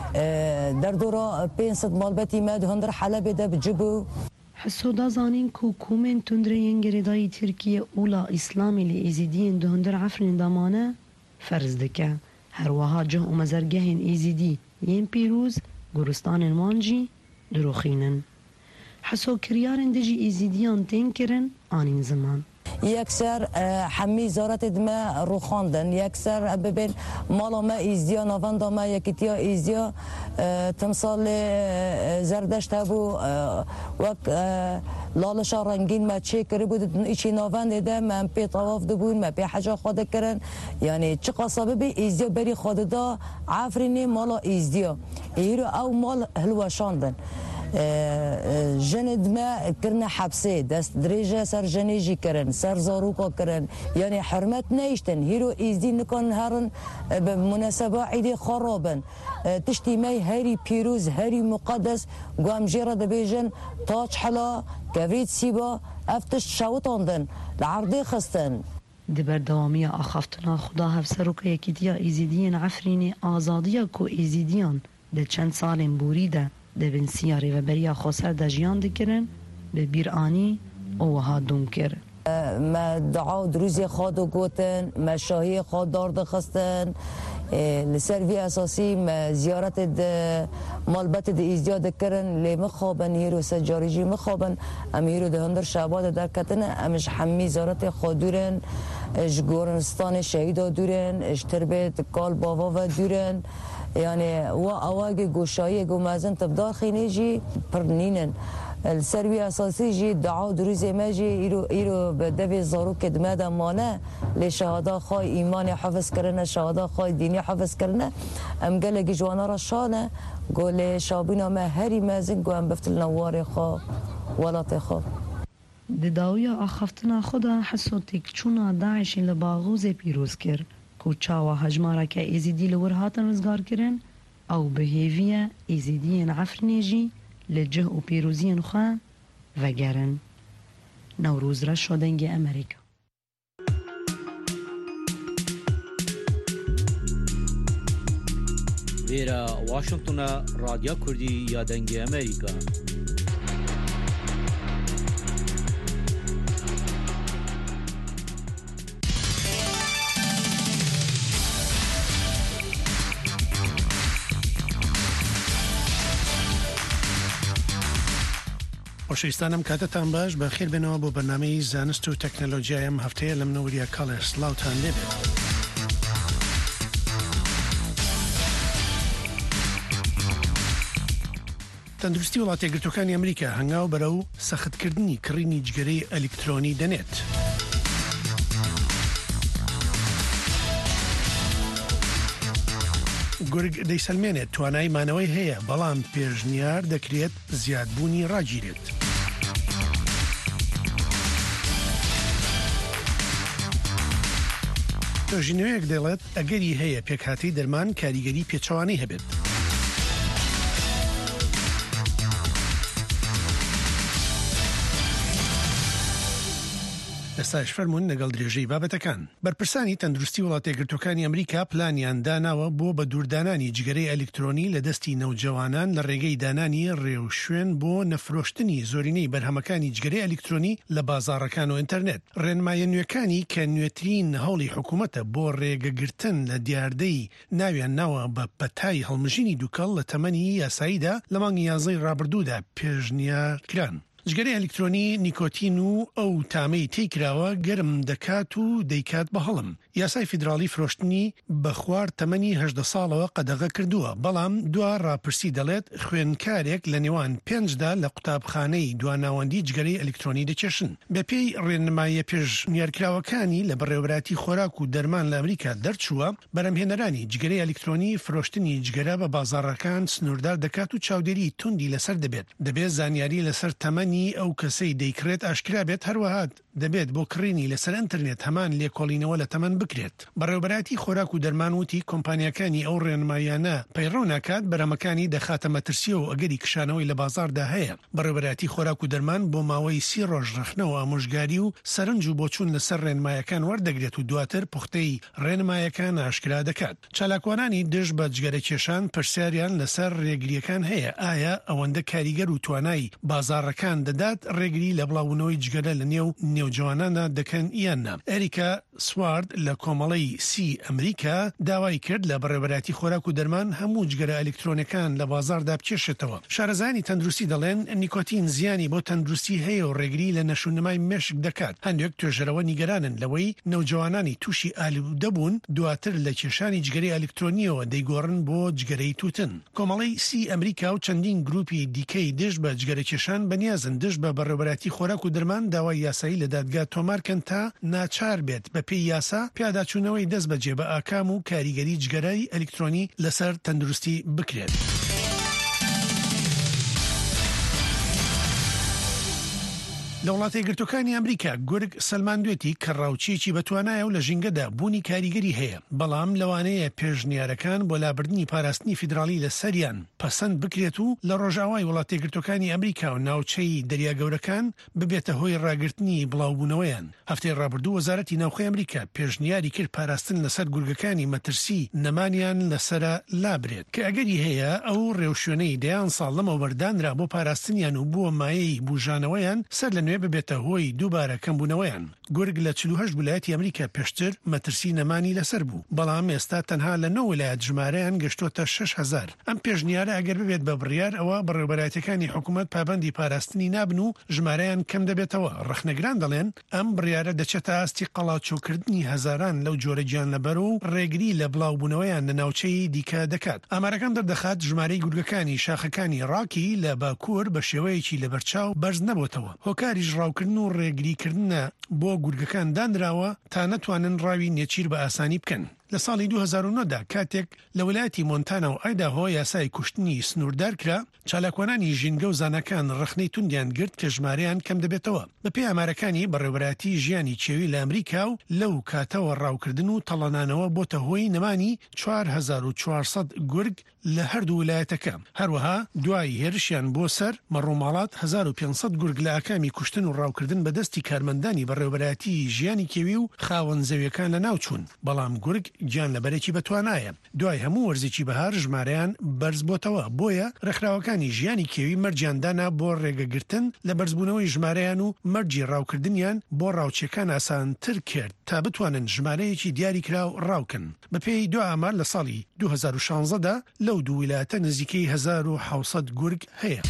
در دورا پانصد مالبتی مد هندر حلب ده بجبو حسودا زانین کو کومن تندر ینگریدای ترکیه اولا اسلامی لی ایزیدین ده هندر عفرین دامانه فرض دکه هر وها جه و مزرگهین ایزیدی ین پیروز گرستان المانجی دروخینن حسو کریارن دجی ایزیدیان تین کرن آنین زمان یکسر حمی زارت دم رو خواندن یکسر ببین مالا ما ایزدیا نواندا ما یکیتیا ایزدیا تمثال زردشت هبو وک لالشا رنگین ما چه کری بود ایچی نوانده ده من پی طواف دبون ما پی حجا خواده کرن یعنی چه قصابه بی ایزدیا بری خواده دا عفرینی مالا ایزدیا ایرو او مال هلوشاندن جند ما کرنا حبسه دست درجه سر جنیجی کرن سر زاروکا کرن یعنی حرمت نیشتن هیرو ایزدی نکن هرن بمناسبه عید خرابن تشتی می هری پیروز هری مقدس قام جيرا دبيجن تاج حلا كبريت سيبا افتش شاوتاندن لعرضي خستن دبر دوامی آخافتنا خدا هفسروک یکیتیا ایزیدین عفرینی آزادیا کو ایزیدیان ده چند سالین بوریده ده بین سیاری و بریا خسر ده جیان دکرن به بیرانی او ها دوم کر ما دعا دروزی خادو گوتن ما شاهی خاد دارد خستن لسروی اساسی ما زیارت ده مالبت ده ایزیاد کرن لی مخابن هیرو سجاریجی مخابن ام هیرو ده هندر شعباد در کتن امش حمی زیارت خاد دورن اش گورنستان شهیدا دورن اش تربیت کال باوا و دورن یعنی و اواگی گوشایی گو مازن تبدار خینه جی پرنینن السروی اساسی جی دعا دروزی ما جی ایرو ایرو به دوی زارو که دماده مانه لی شهادا خواه ایمان حفظ کرنه شهادا خواه دینی حفظ کرنه ام گلگی جوانا را شانه گو لی شابینا ما هری مازن گو ام بفتل نوار خواه ولات خواه دداوی آخفتنا خدا حسو تکچونا داعش لباغوز پیروز کر کوچاوا هجمارا که ایزیدی لور هاتن رزگار کرن او به هیویه ایزیدین عفرنیجی لجه و پیروزین خواه و گرن نوروز را شدنگ امریکا ویرا واشنطن رادیو کردی یادنگ امریکا خۆشەویستانم کاتتان باش بە خێر بێنەوە بۆ بەرنامەی زانست و تەکنەلۆجیای ئەم هەفتەیە لە منەوەریە کاڵێ سڵاوتان لێبێت. تەندروستی وڵاتە یەکگرتووەکانی ئەمریکا هەنگاو بەرەو سەختکردنی کڕینی جگەرەی ئەلیکترۆنی دەنێت. گورگ دەیسەلمێنێت توانای مانەوەی هەیە بەڵام پێشنیار دەکرێت زیادبوونی ڕاگیرێت. توژینەوەیەک دەڵێت ئەگەری هەیە پێکهاتی دەرمان کاریگەری پێچەوانەی هەبێت. ئێستاش فەرمونون لەگەڵ درێژەی بابەتەکان. بەرپرسانی تەندروستی وڵاتە یەکگرتووەکانی ئەمریکا پلانیان داناوە بۆ بە دووردانانی جگەرەی ئەلکترۆنی لە دەستی نەوجەوانان لە ڕێگەی دانانی ڕێو شوێن بۆ نەفرۆشتنی زۆرینەی بەرهەمەکانی جگەرەی ئەلکترۆنی لە بازاڕەکان و ئینتەرنێت. ڕێنمایە نوێەکانی کە نوێترین هەوڵی حکوومەتە بۆ ڕێگەگرتن لە دیاردەی ناویان ناوە بە پەتای هەڵمژینی دووکەڵ لە تەمەنی یاساییدا لە مانگی یازدەی ڕابردوودا پێشنیارکران. جگەرەی ئەلکترۆنی نیکۆتین و ئەو تامەی تێکراوە گەرم دەکات و دەیکات بە هەڵم. یاسای فیدرالی فرۆشتنی بە خوار تەمەنی هەژدە ساڵەوە قەدەغە کردووە، بەڵام دوا ڕاپرسی دەڵێت خوێنکارێک لە نێوان پێنجدا لە قوتابخانەی دواناوەندی جگەرەی ئەلکترۆنی دەچێشن. بەپێی ڕێنمایە پێشنیارکراوەکانی لە بەڕێوەبەراتی خۆراک و دەرمان لە ئەمریکا دەرچووە، بەرهەمهێنەرانی جگەرەی ئەلکترۆنی فرۆشتنی جگەرە بە بازاڕەکان سنووردار دەکات و چاودێری توندی لەسەر دەبێت. دەبێت زانیاری لەسەر تەمەنی ئەو کەسەی دەیکرێت ئاشکرا بێت، هەروەها دەبێت بۆ کڕینی لەسەر ئینتەرنێت هەمان لێکۆڵینەوە لە تەمەن بکرێت. بەڕێوەبەراتی خۆراک و دەرمان وتی کۆمپانیەکانی ئەو ڕێنمایانە پەیڕەو ناکات بەرهەمەکانی دەخاتە مەترسیە و ئەگەری کشانەوەی لە بازاردا هەیە. بەڕێوەبەراتی خۆراک و دەرمان بۆ ماوەی سی ڕۆژ ڕەخنەوە ئامۆژگاری و سەرنج و بۆچوون لەسەر ڕێنمایەکان وەردەگرێت و دواتر پوختەی ڕێنمایەکان ئاشکرا دەکات. چالاکوانانی دژ بە جگەرە کێشان پرسیاریان لەسەر ڕێگریەکان هەیە، ئایا ئەوەندە کاریگەر و توانای بازاڕەکان دەدات ڕێگری لە بڵاوبوونەوەی جگەرە لە نێو نێوجوانانە دەکەن یاننا. ئەریکا سوارد لە کۆمەڵی سی ئەمریکا داوای کرد لە بەڕێوەبەراتی خۆراک و دەرمان هەموو جگەرە ئەلکترۆنەکان لە بازاردا بچێشێتەوە. شارەزانی تەندروستی دەڵێن نیکۆتین زیانی بۆ تەندروستی هەیە و ڕێگری لە نەشونەمای مێشک دەکات. هەندێک توێژەرەوە نیگەرانن لەوەی نەوجوانانی تووشی ئالوودە بوون دواتر لە کێشانی جگەرەی ئەلکترۆنیەوە دەیگۆڕن بۆ جگەرەی تووتن. کۆمەڵی سی ئەمریکا و چەندین گروپی دیکەی دژ بە جگەرە کێشان بەنیازن دژ بە بەڕێوەبەراتی خۆراک و دەرمان داوای یاسایی لە دادگا تۆمارکەن تا ناچار بێت بە پێی یاسا پیاداچوونەوەی دەست بەجێ بە ئاکام و کاریگەری جگەرەی ئەلکترۆنی لەسەر تەندروستی بکرێت. لە وڵاتە یەکگرتووەکانی ئەمریکا گورگ سەلماندوێتی کە ڕاوچێکی بەتوانایە و لە ژینگەدا بوونی کاریگەری هەیە، بەڵام لەوانەیە پێشنیارەکان بۆ لابردنی پاراستنی فیدرالی لە سەریان پەسەند بکرێت و لە ڕۆژاوای وڵاتە یەکگرتووەکانی ئەمریکا و ناوچەی دەریاگەورەکان ببێتە هۆی ڕاگررتنی بڵاوبوونەوەیان. هەفتەی ڕابردوو وەزارەتی ناوخۆی ئەمریکا پێشنیاری کرد پاراستن لەسەر گورگەکانی مەترسی نەمانیان لەسرە لابرێت کە ئەگەری هەیە ئەو ڕێوشوێنەی دەیان ساڵ لەمە وەردانرا بۆ پاراستنیان و بووە مایەی بوژانەوەیان سەر لە ببێتە هۆی دووبارە کەمبوونەوەیان. گورگ لە چل و هەشت ویلایەتی ئەمریکا پێشتر مەترسی نەمانی لەسەر بوو، بەڵام ئێستا تەنها لە نۆ ویلایەت ژمارەیان گەشتۆتە شەش هەزار. ئەم پێشنیارە ئەگەر ببێت بە بڕیار ئەوە بەڕێوەبەراتەکانی حکوومەت پابەندی پاراستنی نابن و ژمارەیان کەم دەبێتەوە. ڕخنەگران دەڵێن ئەم بڕیارە دەچێتە ئاستی قەڵاچووکردنی هەزاران لەو جۆرە گیانلەبەر و ڕێگری لە بڵاوبوونەوەیان لە ناوچەی دیکە دەکات. ئامارەکان دەردەخات ژمارەی گورگەکانی شاخەکانی ڕاکی لە باکوور بە شێوەیەکی لەبەرچاو بەرز نەبووتەوە. هۆکاریش ڕاوکردن و ڕێگریکردنە بۆ گورگەکان دانراوە تا نەتوانن ڕاوی نێچیر بە ئاسانی بکەن. لە ساڵی دوو هەزار و نۆدا کاتێک لە ویلایەتی مۆنتانا و ئایداهۆ یاسای کوشتنی سنووردار کرا، چالاکوانانی ژینگە و زانەکان ڕخنەی توندیان گرت کە ژمارەیان کەم دەبێتەوە. بەپێی ئامارەکانی بەڕێوەبەراتی ژیانی چێوی لە ئەمریکا و لەو کاتەوە ڕاوکردن و تەڵەنانەوە بۆتە هۆی نەمانی چوار هەزار و چوارسەد گورگ لە هەردوو ویلایەتەکە. هەروەها دوای هێرشیان بۆ سەر مەڕووماڵات هەزار و پێنجسەد گورگ لە ئاکامی کوشتن و ڕاوکردن بەدەستی کارمەندانی بەڕێوەبەراتی ژیانی کێوی و خاوەن زەویەکان لە ناوچوون، بەڵام گورگ گیان لەبەرێکی بەتوانایە. دوای هەموو وەرزێکی بەهار ژمارەیان بەرز بۆتەوە، بۆیە ڕێکخراوەکانی ژیانی کێوی مەرجیاندانا بۆ ڕێگەگرتن لە بەرزبوونەوەی ژمارەیان و مەرجی ڕاوکردنیان بۆ ڕاوچەکان ئاسانتر کرد تا بتوانن ژمارەیەکی دیاری کرا و ڕاوکن. بەپێی دو ئامار لە ساڵی دوو هەزار و شانزەدا لەو دوو ویلایەتە نزیکەی هەزار و حەوسەد گورگ هەیە.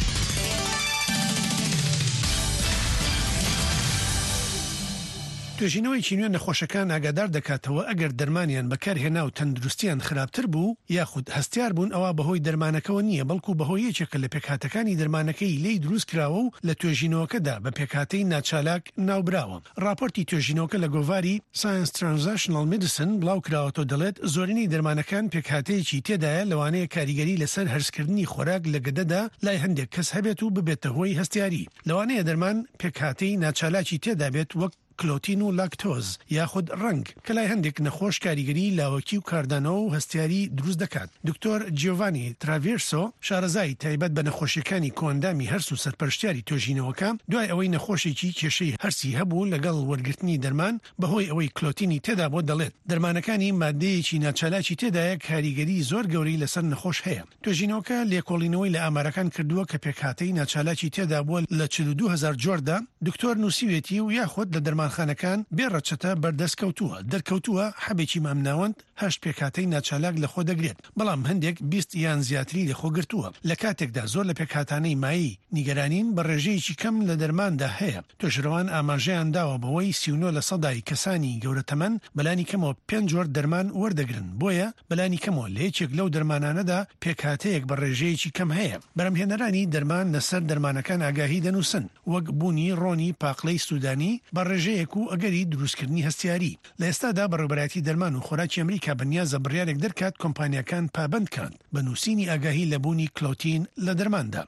توێژینەوەی نوێ نەخۆشەکان ئاگادار دەکاتەوە ئەگەر دەرمانیان بەکارهێنا و تەندروستیان خراپتر بوو یاخود هەستیار بوون ئەوە بەهۆی دەرمانەکەەوە نییە، بەڵکو بەهۆی یەکێکە لە پێکهاتەکانی دەرمانەکەی لی دروست کراوە و لە توێژینەوەکەدا بە پێکهاتەی ناچالاک ناوبراوە. راپۆرتی توێژینەوەکە لە گۆڤاری ساینس ترانزاکشنال مدیسن بڵاو کراوەتەوە دەڵێت زۆرینەی دەرمانەکان پێکهاتەیەکی تێدایە لەوانەیە کاریگەری لەسەر هەرسکردنی خۆراک لە گەدەدا لای هەندێک کەس هەبێت و ببێتە هۆی هەستیاری. لەوانەیە دەرمان پێکهاتەی ناچالاکی تێدا بێت وەک کلۆتین و لاکتۆز یاخود ڕنگ کە لای هەندێک نەخۆش کاریگەری لاوەکی و کاردانەوە و هەستیاری دروست دەکات. دکتۆر جیۆڤانی تراڤێرسۆ شارەزای تایبەت بە نەخۆشیەکانی کۆندامی هەرس و سەرپەرشتیاری تۆژینەوەکە دوای ئەوەی نەخۆشێکی کێشەی هەرسی هەبوو لەگەڵ وەرگرتنی دەرمان بەهۆی ئەوەی کلۆتینی تێدا بۆ دەڵێت دەرمانەکانی مادەیەکی ناچالاکی تێدایە کاریگەری زۆر گەورەی لەسەر نەخۆش هەیە. تۆژینەوەکە لێکۆڵینەوەی لە ئامارەکان کردووە کە پێکهاتەی ناچالاکی تێدا بووە لە چل و دوو هەزار جۆردا دکتۆر نووسیوێتی و یاخود لە دەرمانخانەکان بێڕەچەتە بەردەستکەوتووە دەرکەوتووە حەبێکی مامناوەند هەشت پێکهاتەی ناچالاک لەخۆ دەگرێت بەڵام هەندێک بیست یان زیاتری لەخۆگرتووە. لە کاتێکدا زۆر لە پێکهاتانەی مایی نیگەرانین بە ڕێژەیەکی کەم لە دەرماندا هەیە. تۆژرەوان ئاماژەیان داوە بەوەی سی و نۆ لە سەدای کەسانی گەورەتەمەن بەلانی کەمەوە پێنج جۆر دەرمان وەردەگرن بۆیە بەلانی کەمەوە لە یەکێک لەو دەرمانانەدا پێکهاتەیەک بە ڕێژەیەکی کەم هەیە. بەرهەمهێنەرانی دەرمان لەسەر دەرمانەکان ئاگاهی دەنووسن وەک بوونی ڕۆنی پاقلەی سوودانی بە ڕێژەیەک و ئەگەری دروستکردنی هەستیاری. لە ئێستادا بەڕێوەبەرەتی دەرمان و خۆراکی ئەمریکا بەنیازە بڕیارێک دەرکات کۆمپانیەکان پابندکان بە نووسینی ئاگاهی لە بوونی کلۆتین لە دەرماندا.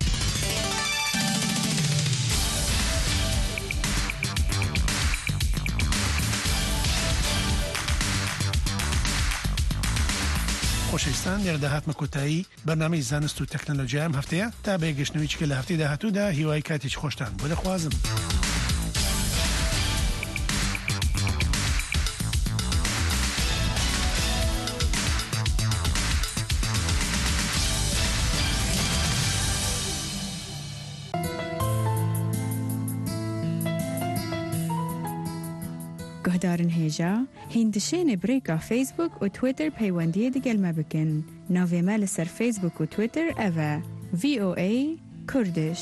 خۆشەویستان لێرەداهاتمە کۆتایی بەرنامەی زانست و تەکنۆلۆژیا ئەم هەفتەیە تا بەیەگەشتنەوەی کە لە هەفتەی داهاتوودا هیوای کاتێکی خۆشتان بۆ دەخوازم. گهدارن هێژا هیندشێنێ برێکا فیسبوک و تویتر پەیوەندیە دەگەلمە بکەن. ناوێمە لەسەر فیسبوک و تویتر ئەڤە ڤی ئۆ ئەی کوردش.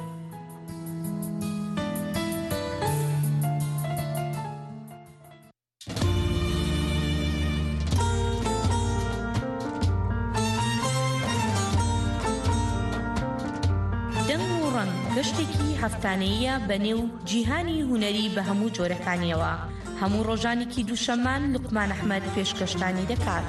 گەشتێکی هەفتانەیە بەنێو جیهانی هونەری بە هەموو جۆرەکانیەوە. هەموو ڕۆژانێکی دووشەمان لوقمان ئەحمەد پێشکەشتانی دەکات.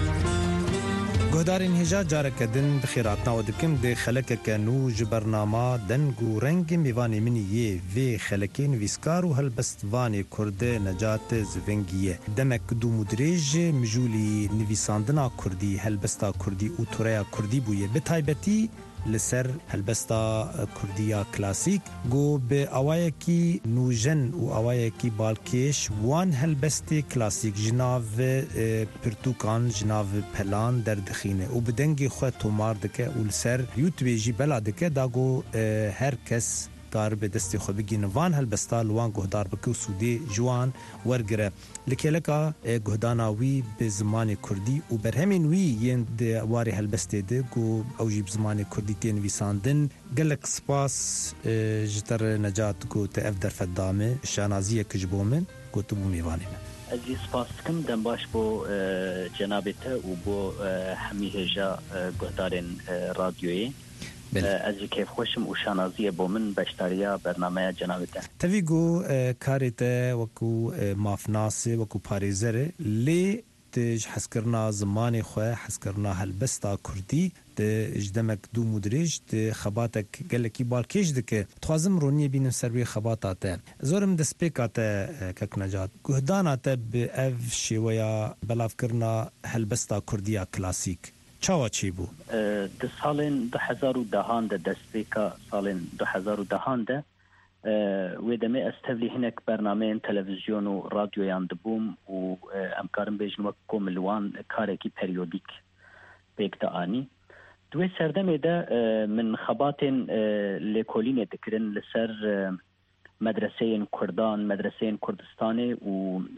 گۆدارین هێژا جارەکەدن بخێراتناوە دکم دێ خەلەکەکەن و ji بەرناما دەنگ و ڕەنگی میوانی منی یê vê xelekê nivîskar û helbestvanê Kurdê Necat Zivengî ye. Demek dûm û dirêj mijûlî nivîsandina Kurdî, helbesta Kurdî û toreya Kurdî bûye. Bi taybetî li ser helbesta Kurdiya klasîk got bi awayekî nûjen û awayekî balkêş wan helbestê klasîk ji nav pirtûkan ji nav pelan derdixîne û bi dengê xwe tomar dike û li ser YouTubê jî bela dike da got her kes dar bi destê xwe bigîne van helbesta li wan guhdar bike û sûdê ji wan wergire. Li kêleka guhdana wî bi zimanê Kurdî û berhemên wî yên di warê helbestê de got ew jî bi zimanê Kurdî tê nivîsandin. Gelek spas ji te re Necat got te ev derfet da me şanaziyekî ji bo min got tu bû mêvanê min. Ez jî spas dikim dem baş bo cenabê te û bo hemî hêja guhdarên radyoyê. Ez jî kêfxweşim û şanaziye bo min beşdariya bernameya cenabê te. Tevî got karê te wekû mafnasê wekû parêzerê lê di ji hezkirina zimanê xwe hezkirina helbesta Kurdî di ji demek dûm û dirêj di xebatek gelekî balkêş dike. Dixwazim roniyê bînim ser wê xebata te. Zorim destpêka te Kek Necat. Guhdana te bi ev şêweya belavkirina helbesta Kurdiya klasîk çawa çî bû? Di salên du hezar û dehan de destpêka salên du hezar û dehan de wê demê ez tevlî hinek bernameyên televîzyon û radyoyan dibûm û em karin bêjin wek ku li wan karekî peryodik pêk de anî. Di wê serdemê de min xebatên lêkolînê dikirin li ser medreseyên Kurdan, medreseyên Kurdistanê û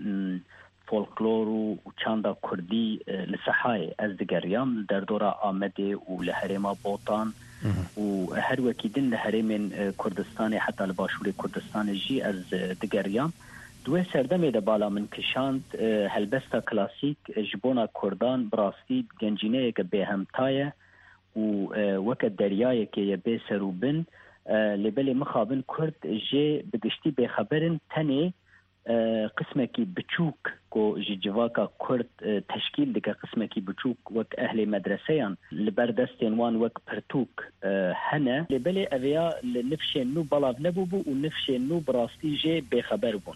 folklor û çanda Kurdî li sehayê ez digeriyam li derdora Amedê û li herêma Botan û her wekî din li herêmên Kurdistanê heta li başûrê Kurdistanê jî ez digeriyam. Di wê serdemê de bala min kişand helbesta klasîk ji bona Kurdan bi rastî gencîneyeke bêhemta ye û weke deryayekê ye bê ser û bin lêbelê mixabin Kurd jê bi giştî bêxeberin tenê qismekî biçûk ku ji civaka Kurd teşkîl dike qismekî biçûk wek ehlê medreseyan li ber destên wan wek pirtûk hene lêbelê ev ya li nifşên nû balav nebûbû û nifşên nû bi rastî jê bêxeber bûn.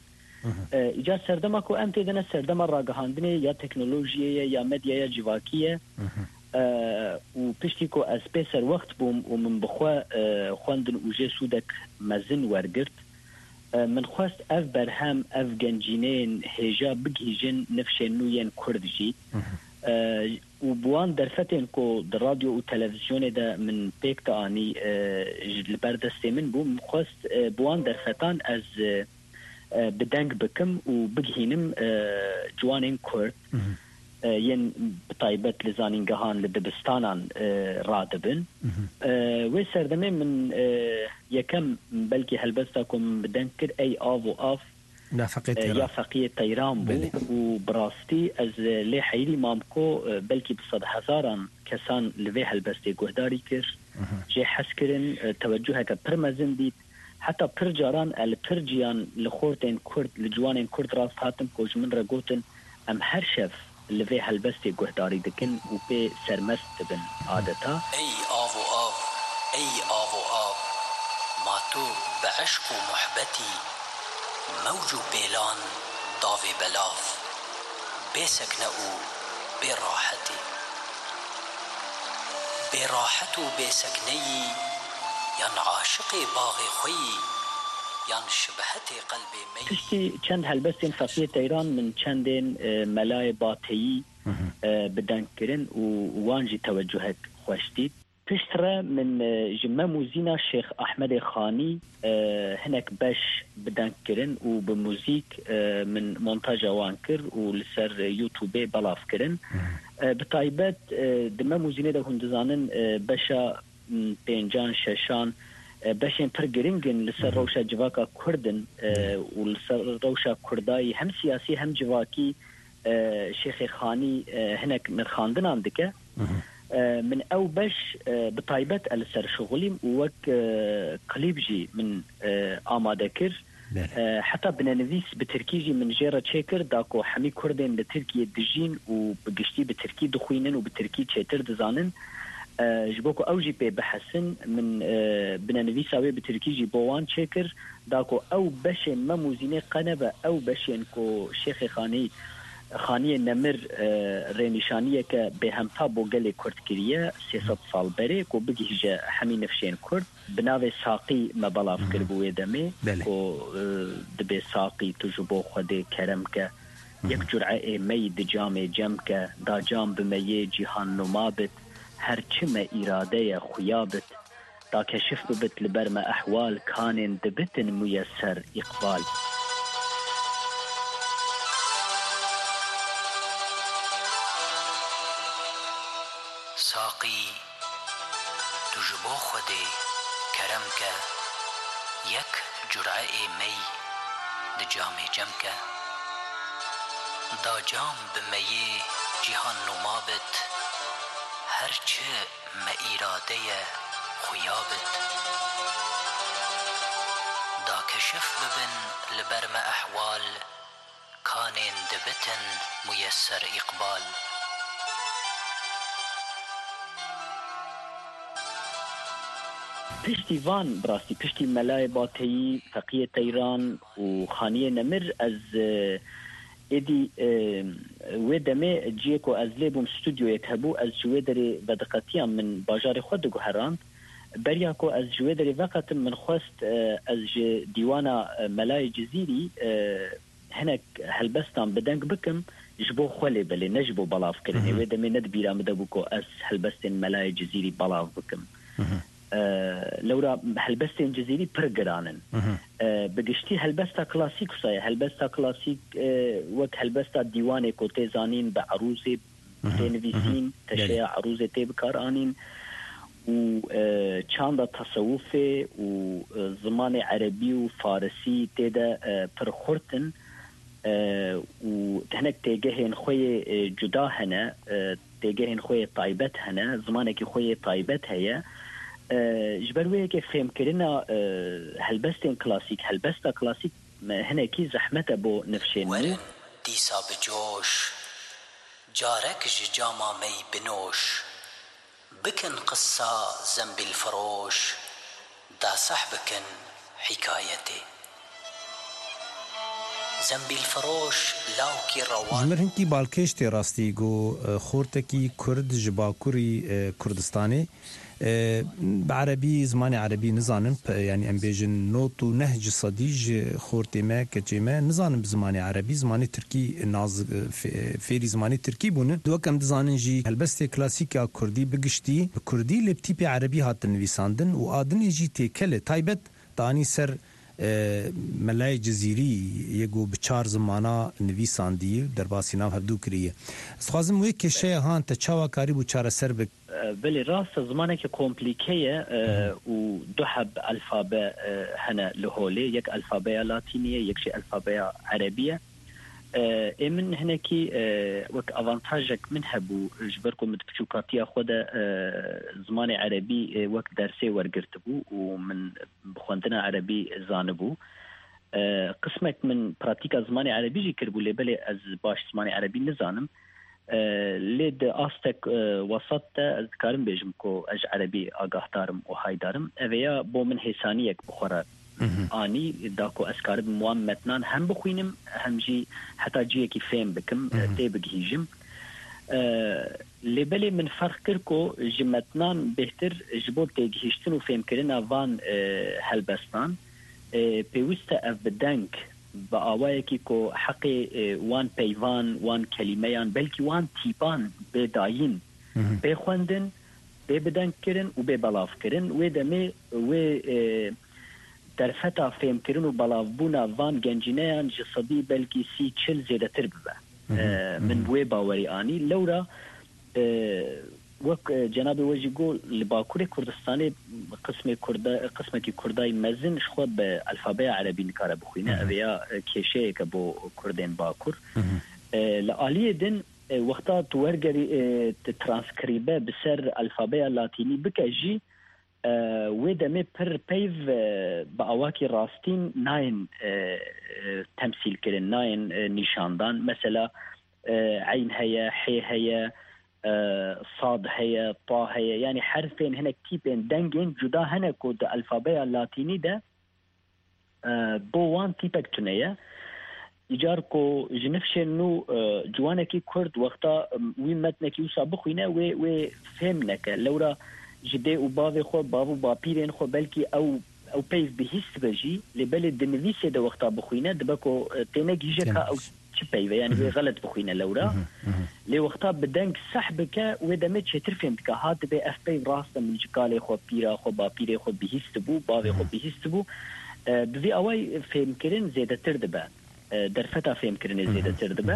ایجا سردما کو ام تدنه سردما راگهاندنه یا تکنولوژیه یا مدیا جواکیه و پشتی کو از پیسر وقت بوم و من بخوا خواندن اوجه سودک مزن ورگرد من خواست اف برهم اف گنجینین هجا بگیجن نفشن نوین کردجی و بوان درفتن کو در رادیو و تلویزیون ده من پیک آنی لبردسته من بوم خواست بوان درفتان از بدنگ بکم و بگهینم جوانین کرد ين بطيبت لزانين جهان لدبستانان رادبن وسردمي من يكم بلكي هلبستكم بدنكر اي آف و آف يا فقيه طيران بو وبراستي از لي حيري مامكو بلكي بصد هزاران كسان لوي هلبستي گهداري كر جي حسكرن توجهك برمزن ديت حتى برجاران البرجيان لخورتين كرد لجوانين كرد راست هاتم كوج من رقوتن ام هرشف اللي في هالبستي قهداري دكن وبي سرمست بن عادتا اي آف و آف اي آف و آف ما تو بعشق ومحبتي موج بيلان ضافي بلاف بسكنه براحتي براحته بسكني ين عاشقي باغي خوي ين شبهتي قلبي مي تشتي چند هلبستين فقيه تيران من چندين ملاي باطي بدن كرن ووانجي توجهك خوشتيد تشترى من جمع موزينا الشيخ أحمد خاني هناك باش بدن كرن وبموزيك من مونتاج وانكر ولسر يوتيوب بلاف كرن بطيبات دمع موزينا ده هندزانن باشا بينجان شاشان باشين برگرنگن لسر روشا جواكا كردن ولسر روشا كرداي هم سياسي هم جواكي شيخ خاني هناك نرخاندن عندك من او باش بطيبات لسر شغلي وك قليبجي من آماده كر حتى بنانويس بتركيجي من جيرا تشيكر داكو حمي كردن لتركيا دجين وبقشتي بتركي دخوينن وبتركي تشيتر دزانن جبوكو اوجي بي بحسن من بنانويساوي بتركيجي بوان تشيكر داكو او بشين ما موزيني قنبه او بشين كو شيخ خاني خاني نمر رينيشانيه ك بهمتا بوغلي كرد كريه سياسات صال بري كو بيجي حمي نفشين كرد بناوي ساقي ما بلا فكر بو يدمي كو دبي ساقي تجبو خدي كرمك يك جرعه مي دجامي جمك دا جام بمي جهان نمابت هرچمه إرادة خيابت دا كشف ببت لبرما أحوال كان دبتن ميسر إقبال ساقي تجبو خدي كرمك يك جرعه مي دجامي جمك دا جام بمي جهان نمابت هرچه ما إراده خيابت دا كشف ببن لبرم أحوال كانين دبتن ميسر إقبال پشتی وان براستی پشتی ملای باطی فقیه تیران و خانیه نمر از ادي ودمه جيكو از ليبوم استوديو يكهبو از جويدري بدقتيا من باجار خود هران برياكو از جويدري وقت من خواست از ديوانا ملاي جزيري هناك هلبستان بدنك بكم جبو خولي بلي نجبو بلاف كرني ودمه ندبيرا مدبوكو از هلبستن ملاي جزيري بلاف بكم لورا هلبستين جزيري برقرانن بقشتي هلبستا كلاسيك وصايا هلبستا كلاسيك وك هلبستا ديواني كوتي زانين بعروزي تنفيسين تشيع عروزي تيبكار آنين و چاندا تصوفي و زمان عربي و فارسي تيدا پرخورتن و هناك تيجهن خوي جدا هنا تيجهن خوي طيبت هنا زمانك خوي طيبت هيا جبرويه كيف فهم كرنا هلبستين كلاسيك هلبستا كلاسيك هنا كي زحمته بو نفشين ورن ديسا بجوش جارك جاما مي بنوش بكن قصة زنب الفروش دا صحبكن حكايتي زنبیل فروش لاوکی روان جمر هنکی بالکش تی راستی گو خورتکی کرد جباکوری کردستانی بعربي زماني عربي نزانم يعني ام بيجن نوت ونهج صديج خورتي ما كجيما نزانم بزماني عربي زماني تركي ناز فيري زماني تركي بون دو كم دزانن جي هلبست كلاسيكا كردي بگشتي كردي لبتيبي عربي هات نويساندن و ادن يجي تكله تايبت تاني سر ملای جزیری یگو بچار زمانه نویساندی در باسینا هردو کریه سخوازم وی که شیء هان تچاوا کاری بو چاره سر بک بلی راست زمانه که کمپلیکیه و دو حب الفابه هنا لهوله یک الفابه لاتینیه یک شی الفابه عربیه امن هناكي وك افانتاجك منها بو جبركم متبشوكاتيا خدا زماني عربي وك درسي ورقرتبو ومن بخوندنا عربي زانبو قسمك من براتيكا زماني عربي جي كربو لي بلي از باش زماني عربي نزانم ليد استك وسط اذكارم بيجمكو اج عربي اگاهدارم وهايدارم اويا بو من حسانيك بخورا آنی داکو اسکار بموام متنان هم بخوینم هم جی حتی جیه کی فهم بکم تی بگیجم لبلی من فرق کرکو جمتنان بهتر جبور تیگیشتن و فهم کرن آوان هلبستان پیوست اف بدنک با آوائه کی کو حقی وان پیوان وان کلمهان بلکی وان تیپان بداین بخوندن ببدنک کرن و ببلاف کرن و دمی و درفتا فهم کرن و بلافبونا وان گنجینیان جسدی بلکی سی چل زیده تر ببه من وی باوری آنی لورا وک جناب وجی گو لباکور کردستانی قسم کرده قسم کی کردای مزن خود به الفابه عربی نکاره بخوینه اویا کیشه که بو کردین باکور لعالی دن وقتا تورگری ترانسکریبه بسر الفابه لاتینی بکجی و دمه پر پیو با اواکی راستین ناین تمثیل کردن ناین نشاندان مثلا عین هيا حي هيا صاد هيا طا هيا يعني حرفين هنا تيبين دنجين جدا هنا كود الفابيه اللاتيني ده بوان تيبك تنيا إيجاركو جنفشنو جوانكي كرد وقتا وين متنكي وسابقينا و و فهمناك لورا جدي وبابي خو بابو بابيرين خو بلكي او او بيف بهيس بجي لبلد دنفيسي ده وقتا بخوينا دبكو تينك يجيكا او تشبيف يعني غلط بخوينا لورا لي وقتا بدنك سحبك ودمت شتر فهمتك هات بي اف بي راسا من جكالي خو بيرا خو بابيري خو بهيس تبو بابي خو بهيس تبو بذي اواي فهم كرين زيادة تردبا درفتا فهم كرين زيادة تردبا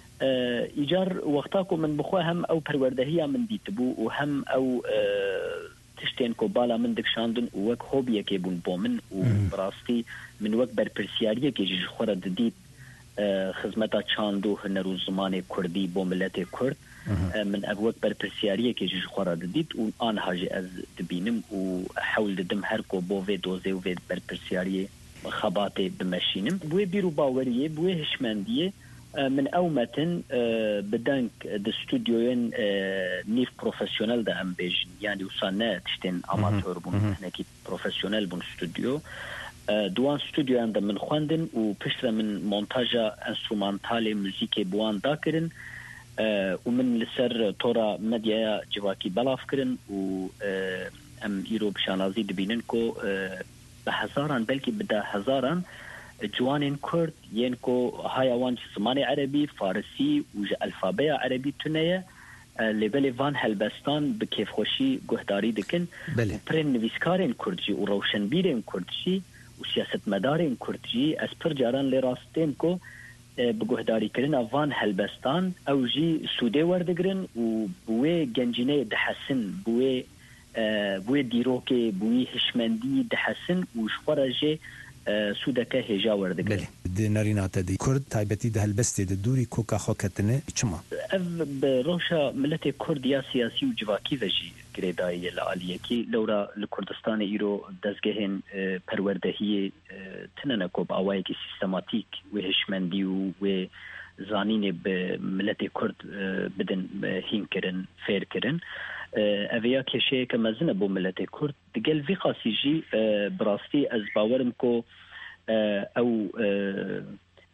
إيجار وقتاكو من بخواهم أو پروردهية من ديتبو وهم أو تشتين كوبالا من دكشاندن ووك هوبيا كيبون بومن وبراستي من وك برپرسيارية كيجي خورد ديت خزمتا چاندو هنرو زمان كردي بوملت كرد من أبوك برپرسيارية كيجي خورد ديت وآن هاجي أز دبينم وحاول ددم هركو بوفي دوزي وفي برپرسيارية خباتي بمشينم بوي بيرو باوريه بوي هشمانديه من أومتن بدنك دستوديوين نيف بروفيسيونال دا ام بيجن يعني وصلنا تشتين اماتور بون هناكي بروفيسيونال بون ستوديو دوان ستوديو عند من خواندن وبشرة من مونتاجا انسترومانتالي موسيقى بوان داكرن ومن لسر تورا مديا جواكي بلاف كرن و ام ايرو بشانازي دبيننكو بهزاران بلكي بدا هزاران جوانين كرد ينكو هاي وان زماني عربي فارسي وج الفابيه عربي تنيه لبلي فان هلبستان بكيف خوشي قهداري دكن برين نويسكارين كردجي وروشنبيرين كردجي وسياسة مدارين كردجي اسبر جاران لراستين كو بقهداري كرنا فان هلبستان او جي سودي وردقرن وبوي جنجيني دحسن بوي بوي ديروكي بوي هشمندي دحسن وشفرجي سودكه هجا وردگل د نارینات دی کرد تایبتی ده هلبسته د دوری کوکا خوکتنه چما اف بروشا ملت کرد یا سیاسی و جواکی وجی گریدای العالیه کی لورا لکردستان ایرو دزگهن پروردهی تننه کوب اوای کی سیستماتیک و هشمندی و زانین به ملت کرد بدن هین کرن فیر کرن اویا کشه که مزنه بو ملت کرد دگل وی خاصی جی براستی از باورم کو او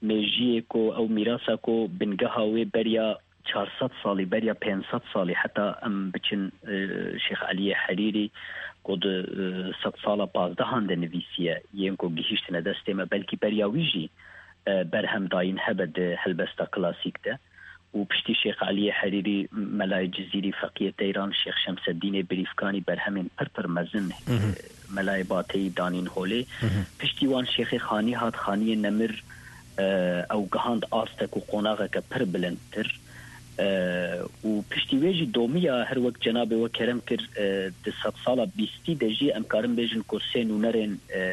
مێژیەکۆ ئەو میراسەکۆ بنگەهاوێ بەریا چهارصد ساڵی بەریا پێنجسەد ساڵی حتا ئەم بچن شێخ عەلیە حەریری کۆ سەد ساڵە پازدەهان دەنویسیە یەن کۆ گیهیشتنە دەستێمە بەلکی بەریاویژی بەرهەمداین هەبە هەلبەستە کلاسیکدە و پشتی شێخ عەلیە حەریری مەلای جزیری فەقیە تەیران شێخ شەمسەدینێ بریفکانی بەرهەمێن پرپر مەزن مەلای باتەی دانین هۆلێ پشتی وان شێخی خانی هات خانیە نەمر ئەو گەهاند ئاستەک و قۆناغەکە پر بلندتر و پشتی وێژی دۆمیە هەر وەک جەنابێ وە کەرەم کرد سەد ساڵە بیستی دەژی ئەمکارم بێژن کۆ سێ نونەرێن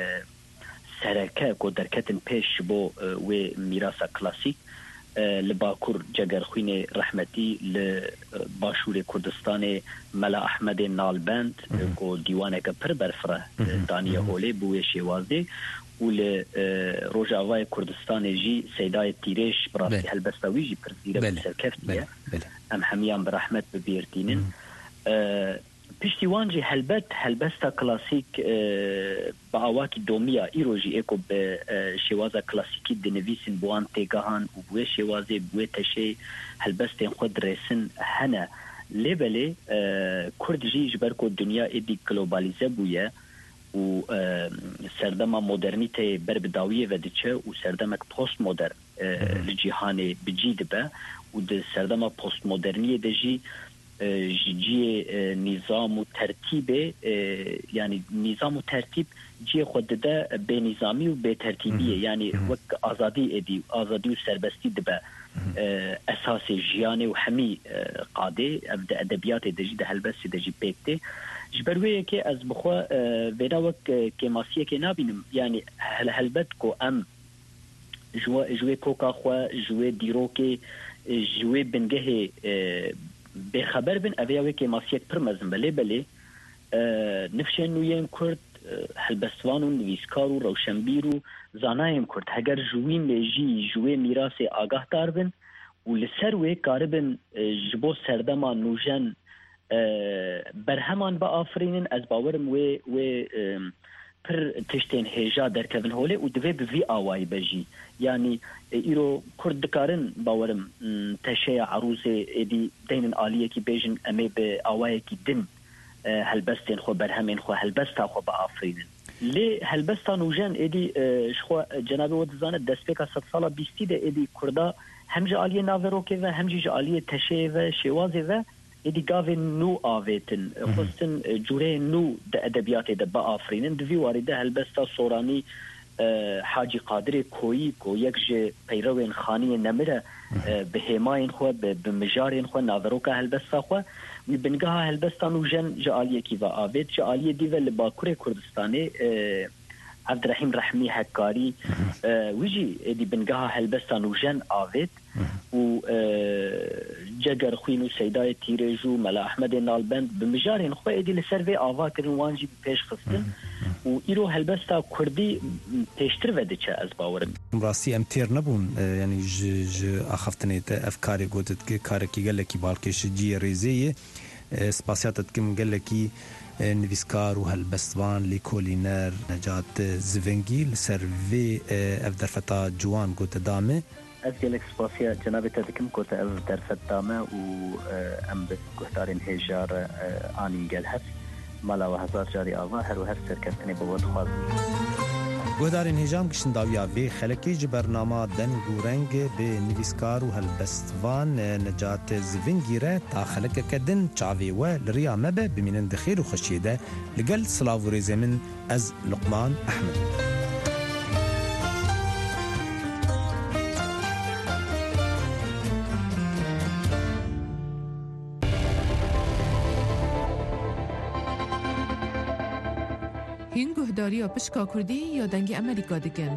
سەرەکە کۆ دەرکەتن پێش بۆ وێ میراسە کلاسیک لە باکوور جەگەرخوینێ ڕەحمەتی لە باشوورێ کوردستانێ مەلا ئەحمەدێ ناڵبەند کۆ دیوانێکە پر بەرفرە دانیە هۆلێ بوێ شێوازێ و لە ڕۆژاوای کوردستانێژی سەیدای تیرێش بڕاستی هەلبەستەویژی پرزیرە سەرکەفتیە ئەم هەمیان بەرەحمەت ببێردینن پشتی وانجی هەلبەت هەلبەستە کلاسیک بە ئاواکی دۆمیە ئیرۆژی ئێکۆ بە شێوازە کلاسیکی دنویسن بوان تێگەهان و بوێ شێوازێ بوێ تەشێ هەلبەستێن خۆ درێسن هەنە لێبەلێ کوردژی ji ber ku dünya êdî globalize bûye û serdema modernîteyê ber bi dawiyê ve diçe û serdemek postmodern li cîhanê bicî dibe û di serdema postmoderniyê de jî ji ciyê nîzam û tertîbê yani nîzam û tertîb ciyê xwe dide bênîzamî û bêtertîbiyê yani wek azadî êdî azadî û serbestî dibe esasê jiyanê û hemî qadê ev di edebiyatê de jî de helbestê de jî pêk tê ji ber wê yekê ez bixwe vêna wek kêmasiyekê nabînim yani helbet ku em ji wê koka xwe ji wê dîrokê ji wê bingehê bêxeber bin ev ya wê kêmasiyek pir mezin be lêbelê nifşên nû yên Kurd helbestvan û nivîskar û rewşenbîr û zanayên Kurd heger ji wî mêjî ji wê mîrasê agahdar bin û li ser wê karibin ji bo serdema nûjen berheman biafirînin ez bawerim wê wê pir tiştên hêja derkevin holê û divê bi vî awayî be jî yani îro Kurd dikarin bawerim teşeya erûzê êdî deynên aliyekî bêjin em ê bi awayekî din helbestên xwe berhemên xwe helbesta xwe biafirînin lê helbesta nûjen êdî ji xwe cenabê we dizane destpêka sed sala bîstî de êdî Kurda hem ji aliyê naverokê ve hem jî ji aliyê teşeyê ve şêwazê ve êdî gavên nû avêtin xwestin cûreyên nû di edebiyatê de biafirînin di vî warî de helbesta soranî Hacî Qadirê Koyî ku yek ji peyrewên xaniyê nemire bi hêmayên xwe bi mijarên xwe naveroka helbesta xwe wî bingeha helbesta nûjen ji aliyekî ve avêt ji aliyê dî ve li Bakurê Kurdistanê Abdurrahîm Rehmî Hekkarî wî jî êdî bingeha helbesta nûjen avêt û Cegerxwîn û Seydayê Tîrêj û Mela Ehmedê Nalbend bi mijarên xwe êdî li ser vê ava kirin wan jî pêş xistin û îro helbesta Kurdî pêştir ve diçe ez bawerim rastî em têr nebûn yani ji ji axaftinê te ev karê gotit ki karekî gelekî balkêş ji ciyê rêzeyê spasiyat dikim gelekî nivîskar û helbestvan lêkolîner Necat Zivengî li ser vê ev derfeta ciwan gote dame ez gelek spasiya cenabê te dikim ku te ev derfet dame û em bi guhdarên hêjar anî gel hev mala we hezar carî ava her û her serkeftinê bi we dixwazin guhdarên hêjam giştin dawiya vê xelekê ji bernama deng û reng bi nivîskar û helbestvan Necat Zivengî re ta xelekeke din çavê we li riya me be bimînin di xêr û xweşiyê de li gel silav û rêzê min ez Luqman Ehmed هین گهداری پشکا کردی یا دنگ امریکا دکن؟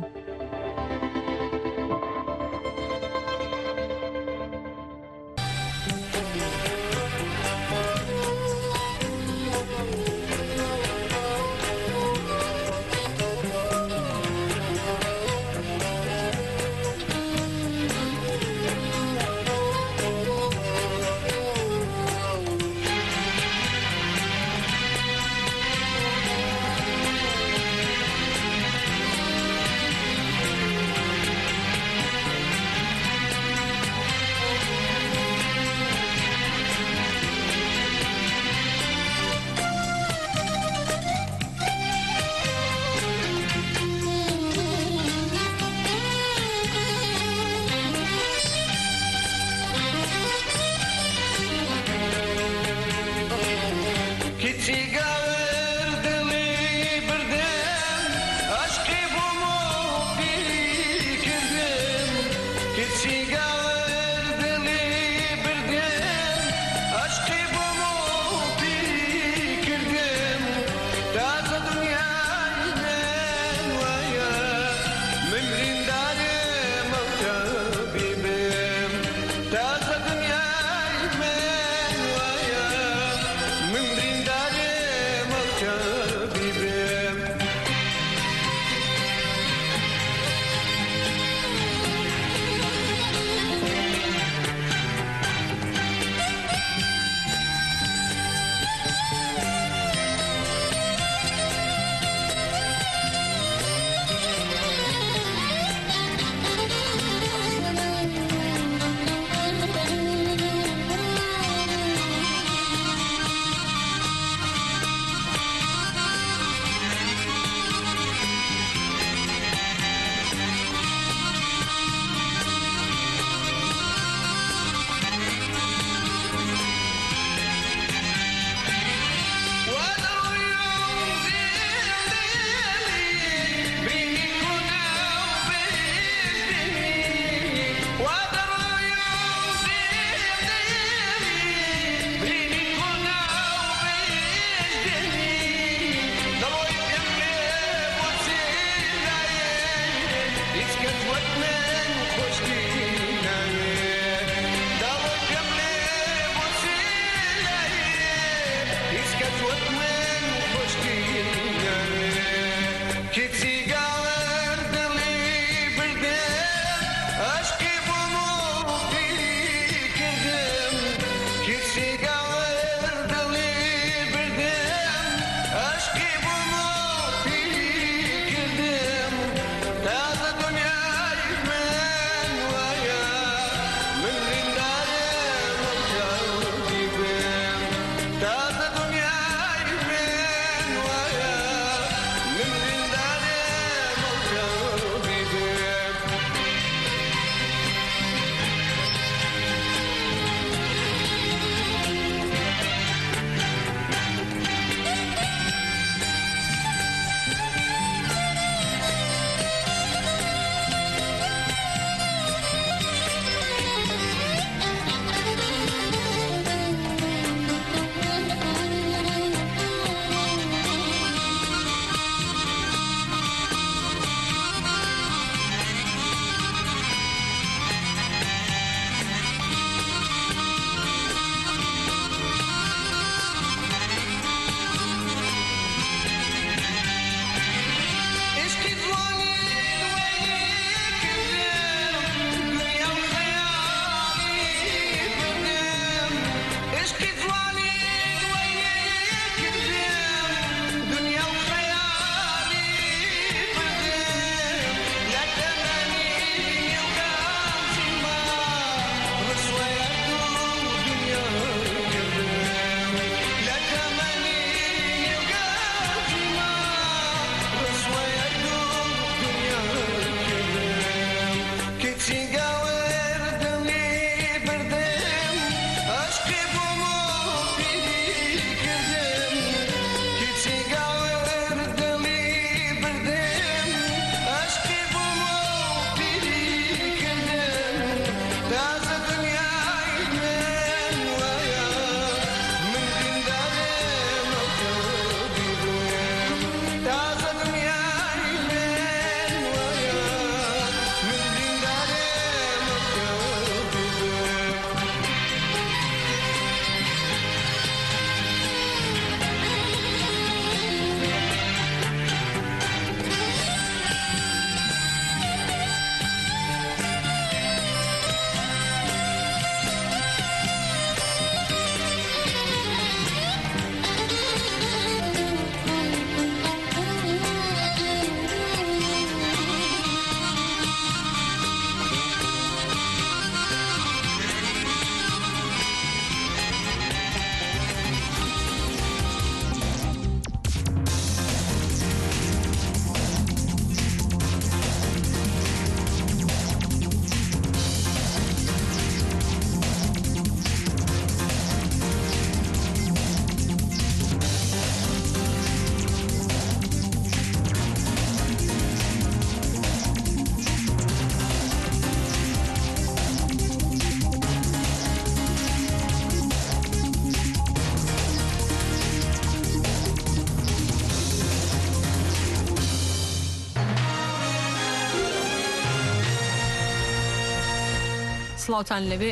سڵاوتان لەبێ